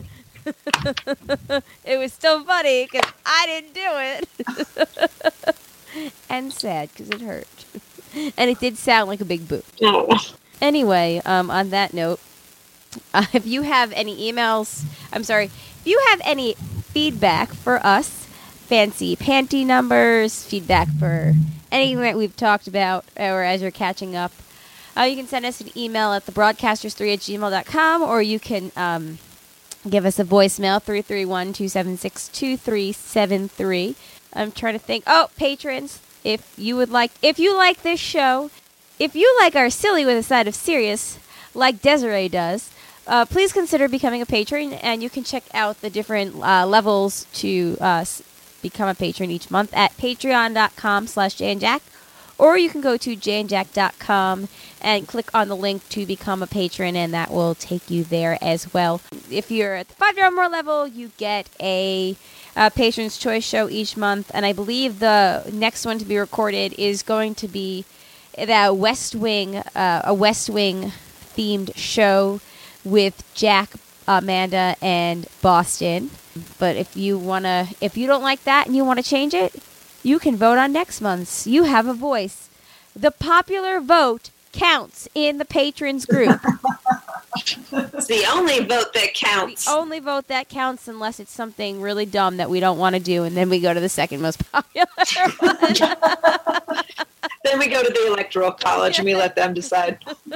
it was still funny because I didn't do it. And sad because it hurt. And it did sound like a big boo. Oh. Anyway, um, on that note, uh, if you have any emails, I'm sorry, if you have any feedback for us, fancy panty numbers, feedback for anything that we've talked about, or as you're catching up, uh, you can send us an email at the broadcasters three at gmail dot com, or you can um, give us a voicemail, three three one, two seven six, two three seven three. I'm trying to think. Oh, patrons, if you would like, if you like this show, if you like our silly with a side of serious, like Desiree does, uh, please consider becoming a patron, and you can check out the different uh, levels to uh, s- become a patron each month at patreon.com slash janjack, or you can go to janjack dot com and click on the link to become a patron, and that will take you there as well. If you're at the five dollar or more level, you get a uh, Patron's Choice show each month, and I believe the next one to be recorded is going to be the West Wing, uh, a West Wing themed show with Jack, Amanda, and Boston. But if you wanna, if you don't like that and you want to change it, you can vote on next month's. You have a voice. The popular vote counts in the patrons group. It's the only vote that counts. The only vote that counts, unless it's something really dumb that we don't want to do, and then we go to the second most popular one. Then we go to the Electoral College and we let them decide.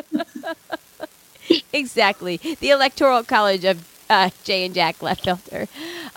Exactly. The Electoral College of uh, Jay and Jack Leftelter.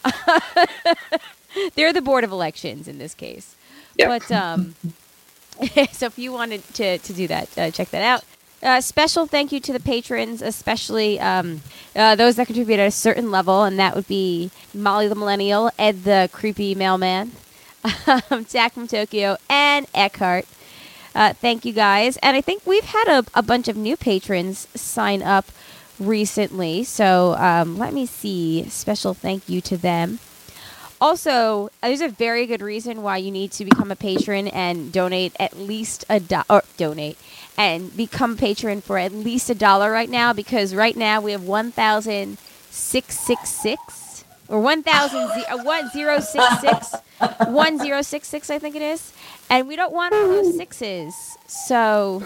They're the Board of Elections in this case. Yep. But um, so if you wanted to, to do that, uh, check that out. Uh, special thank you to the patrons, especially um, uh, those that contribute at a certain level, and that would be Molly the Millennial, Ed the Creepy Mailman, um, Jack from Tokyo, and Eckhart. Uh, thank you guys. And I think we've had a, a bunch of new patrons sign up recently, so um, let me see. Special thank you to them. Also, there's a very good reason why you need to become a patron and donate at least a dollar, or donate and become a patron for at least a dollar right now, because right now we have one thousand six six six or one thousand one zero six six one zero six six, I think it is, and we don't want all those sixes. So,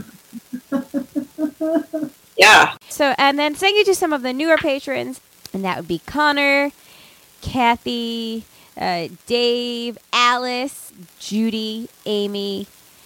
Yeah. so and then thank you to some of the newer patrons, and that would be Connor, Kathy, uh, Dave, Alice, Judy, Amy,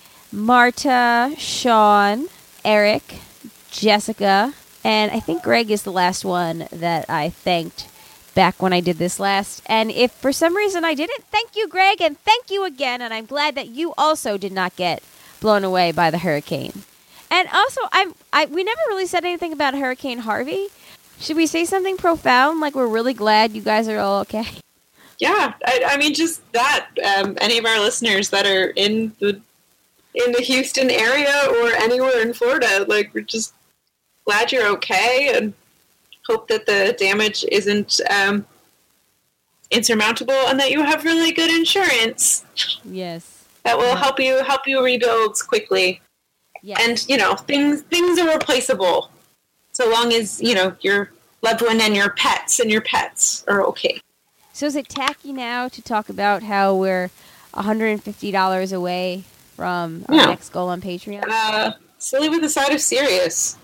Marta, Sean, Eric, Jessica, and I think Greg is the last one that I thanked back when I did this last. And if for some reason I didn't, thank you, Greg, and thank you again. And I'm glad that you also did not get blown away by the hurricane. And also, I'm I we never really said anything about Hurricane Harvey. Should we say something profound, like we're really glad you guys are all okay? Yeah, I, I mean, just that. Um, any of our listeners that are in the in the Houston area or anywhere in Florida, like, we're just glad you're okay and hope that the damage isn't um, insurmountable and that you have really good insurance. Yes. That will help you help you rebuild quickly. Yes. And, you know, things things are replaceable so long as, you know, your loved one and your pets and your pets are okay. So is it tacky now to talk about how we're one hundred fifty dollars away from our No. next goal on Patreon? Uh, silly with a side of serious.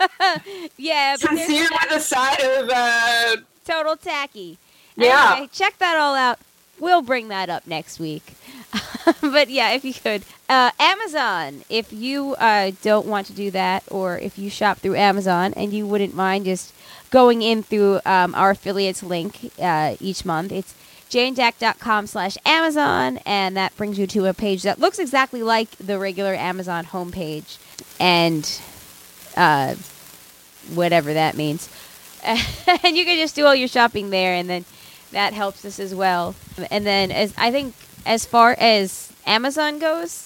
Yeah, but there's Sincere with a side of, uh, total tacky. Yeah. Anyway, check that all out. We'll bring that up next week. But yeah, if you could. Uh, Amazon, if you uh, don't want to do that, or if you shop through Amazon and you wouldn't mind just going in through um, our affiliates link uh, each month, it's janejack.com slash Amazon, and that brings you to a page that looks exactly like the regular Amazon homepage. And uh, whatever that means. And you can just do all your shopping there, and then that helps us as well. And then as I think as far as Amazon goes,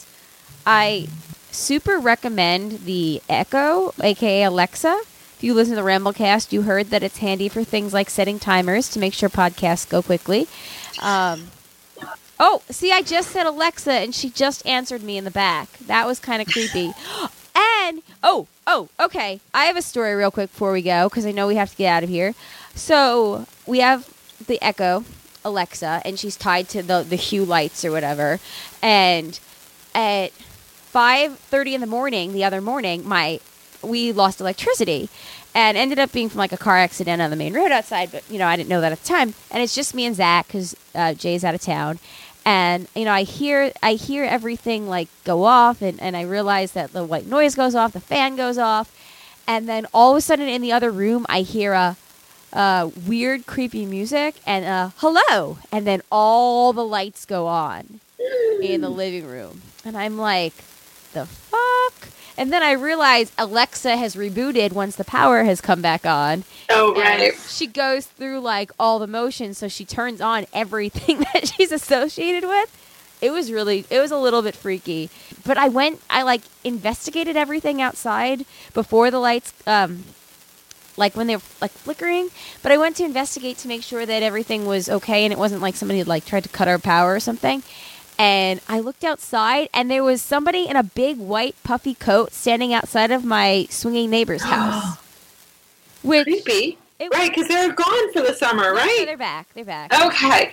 I super recommend the Echo, aka Alexa. If you listen to the Ramblecast, you heard that it's handy for things like setting timers to make sure podcasts go quickly. Um, oh, see, I just said Alexa, and she just answered me in the back. That was kind of creepy. And, oh, oh, okay. I have a story real quick before we go, because I know we have to get out of here. So, we have the Echo, Alexa, and she's tied to the, the Hue lights or whatever. And at five thirty in the morning, the other morning, my we lost electricity. And ended up being from, like, a car accident on the main road outside. But, you know, I didn't know that at the time. And it's just me and Zach, because uh, Jay's out of town. And, you know, I hear I hear everything, like, go off, and, and I realize that the white noise goes off, the fan goes off, and then all of a sudden in the other room, I hear a, a weird, creepy music, and a hello, and then all the lights go on in the living room. And I'm like, the fuck? And then I realize Alexa has rebooted once the power has come back on. oh, right. And she goes through, like, all the motions, so she turns on everything that she's associated with. It was really, it was a little bit freaky. But I went, I, like, investigated everything outside before the lights, um, like, when they were, like, flickering. But I went to investigate to make sure that everything was okay, and it wasn't like somebody had, like, tried to cut our power or something. And I looked outside, and there was somebody in a big white puffy coat standing outside of my swinging neighbor's house. Which Creepy. it Right, because they're gone for the summer, Yeah, right? they're back. They're back. Okay.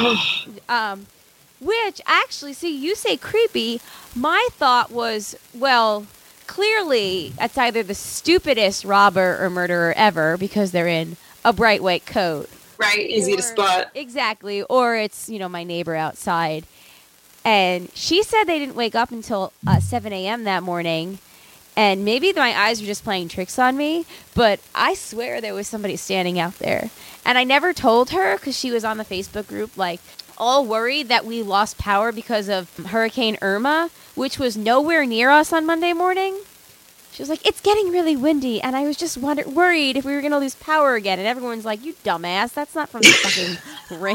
Um, which actually, see, you say creepy. My thought was, well, clearly it's either the stupidest robber or murderer ever because they're in a bright white coat. Right, easy to Or- spot. Exactly. Or it's, you know, my neighbor outside. And she said they didn't wake up until uh, seven a.m. that morning. And maybe my eyes were just playing tricks on me, but I swear there was somebody standing out there. And I never told her because she was on the Facebook group, like, all worried that we lost power because of Hurricane Irma, which was nowhere near us on Monday morning. She was like, it's getting really windy, and I was just wonder- worried if we were going to lose power again. And everyone's like, you dumbass, that's not from the fucking rain.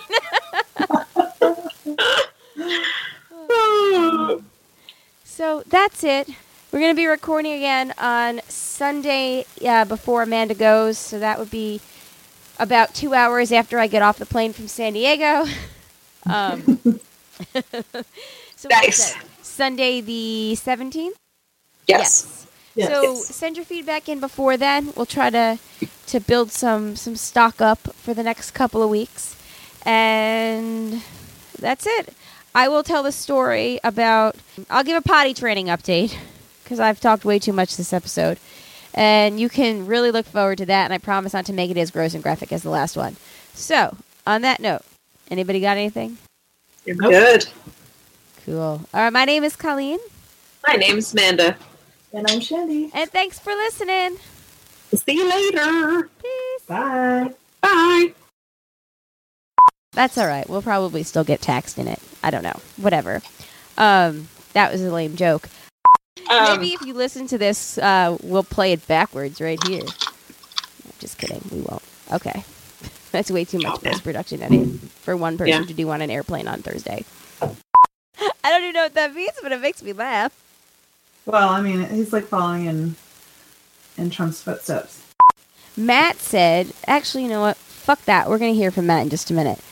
So that's it. We're going to be recording again on Sunday uh, before Amanda goes. So that would be about two hours after I get off the plane from San Diego. Um, so Nice. Sunday the seventeenth? Yes. Yes. So Yes. send your feedback in before then. We'll try to to build some some stock up for the next couple of weeks. And that's it. I will tell the story about I'll give a potty training update because I've talked way too much this episode. And you can really look forward to that, and I promise not to make it as gross and graphic as the last one. So, on that note, anybody got anything? You're good. Cool. All right, my name is Colleen, My name's Amanda. And I'm Shandy. and thanks for listening. See you later. Peace. Bye. Bye. That's all right. We'll probably still get taxed in it. I don't know. Whatever. Um, that was a lame joke. Um, Maybe if you listen to this, uh, we'll play it backwards right here. Just kidding. We won't. Okay. That's way too much Okay. post-production editing for one person Yeah. to do on an airplane on Thursday. I don't even know what that means, but it makes me laugh. Well, I mean, he's like following in in Trump's footsteps. Matt said, actually, you know what? Fuck that. We're going to hear from Matt in just a minute.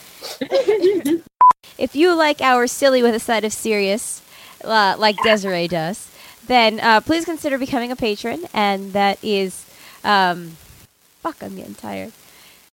If you like our silly with a side of serious, uh, like Desiree does, then uh, please consider becoming a patron. And that is, um, fuck, I'm getting tired.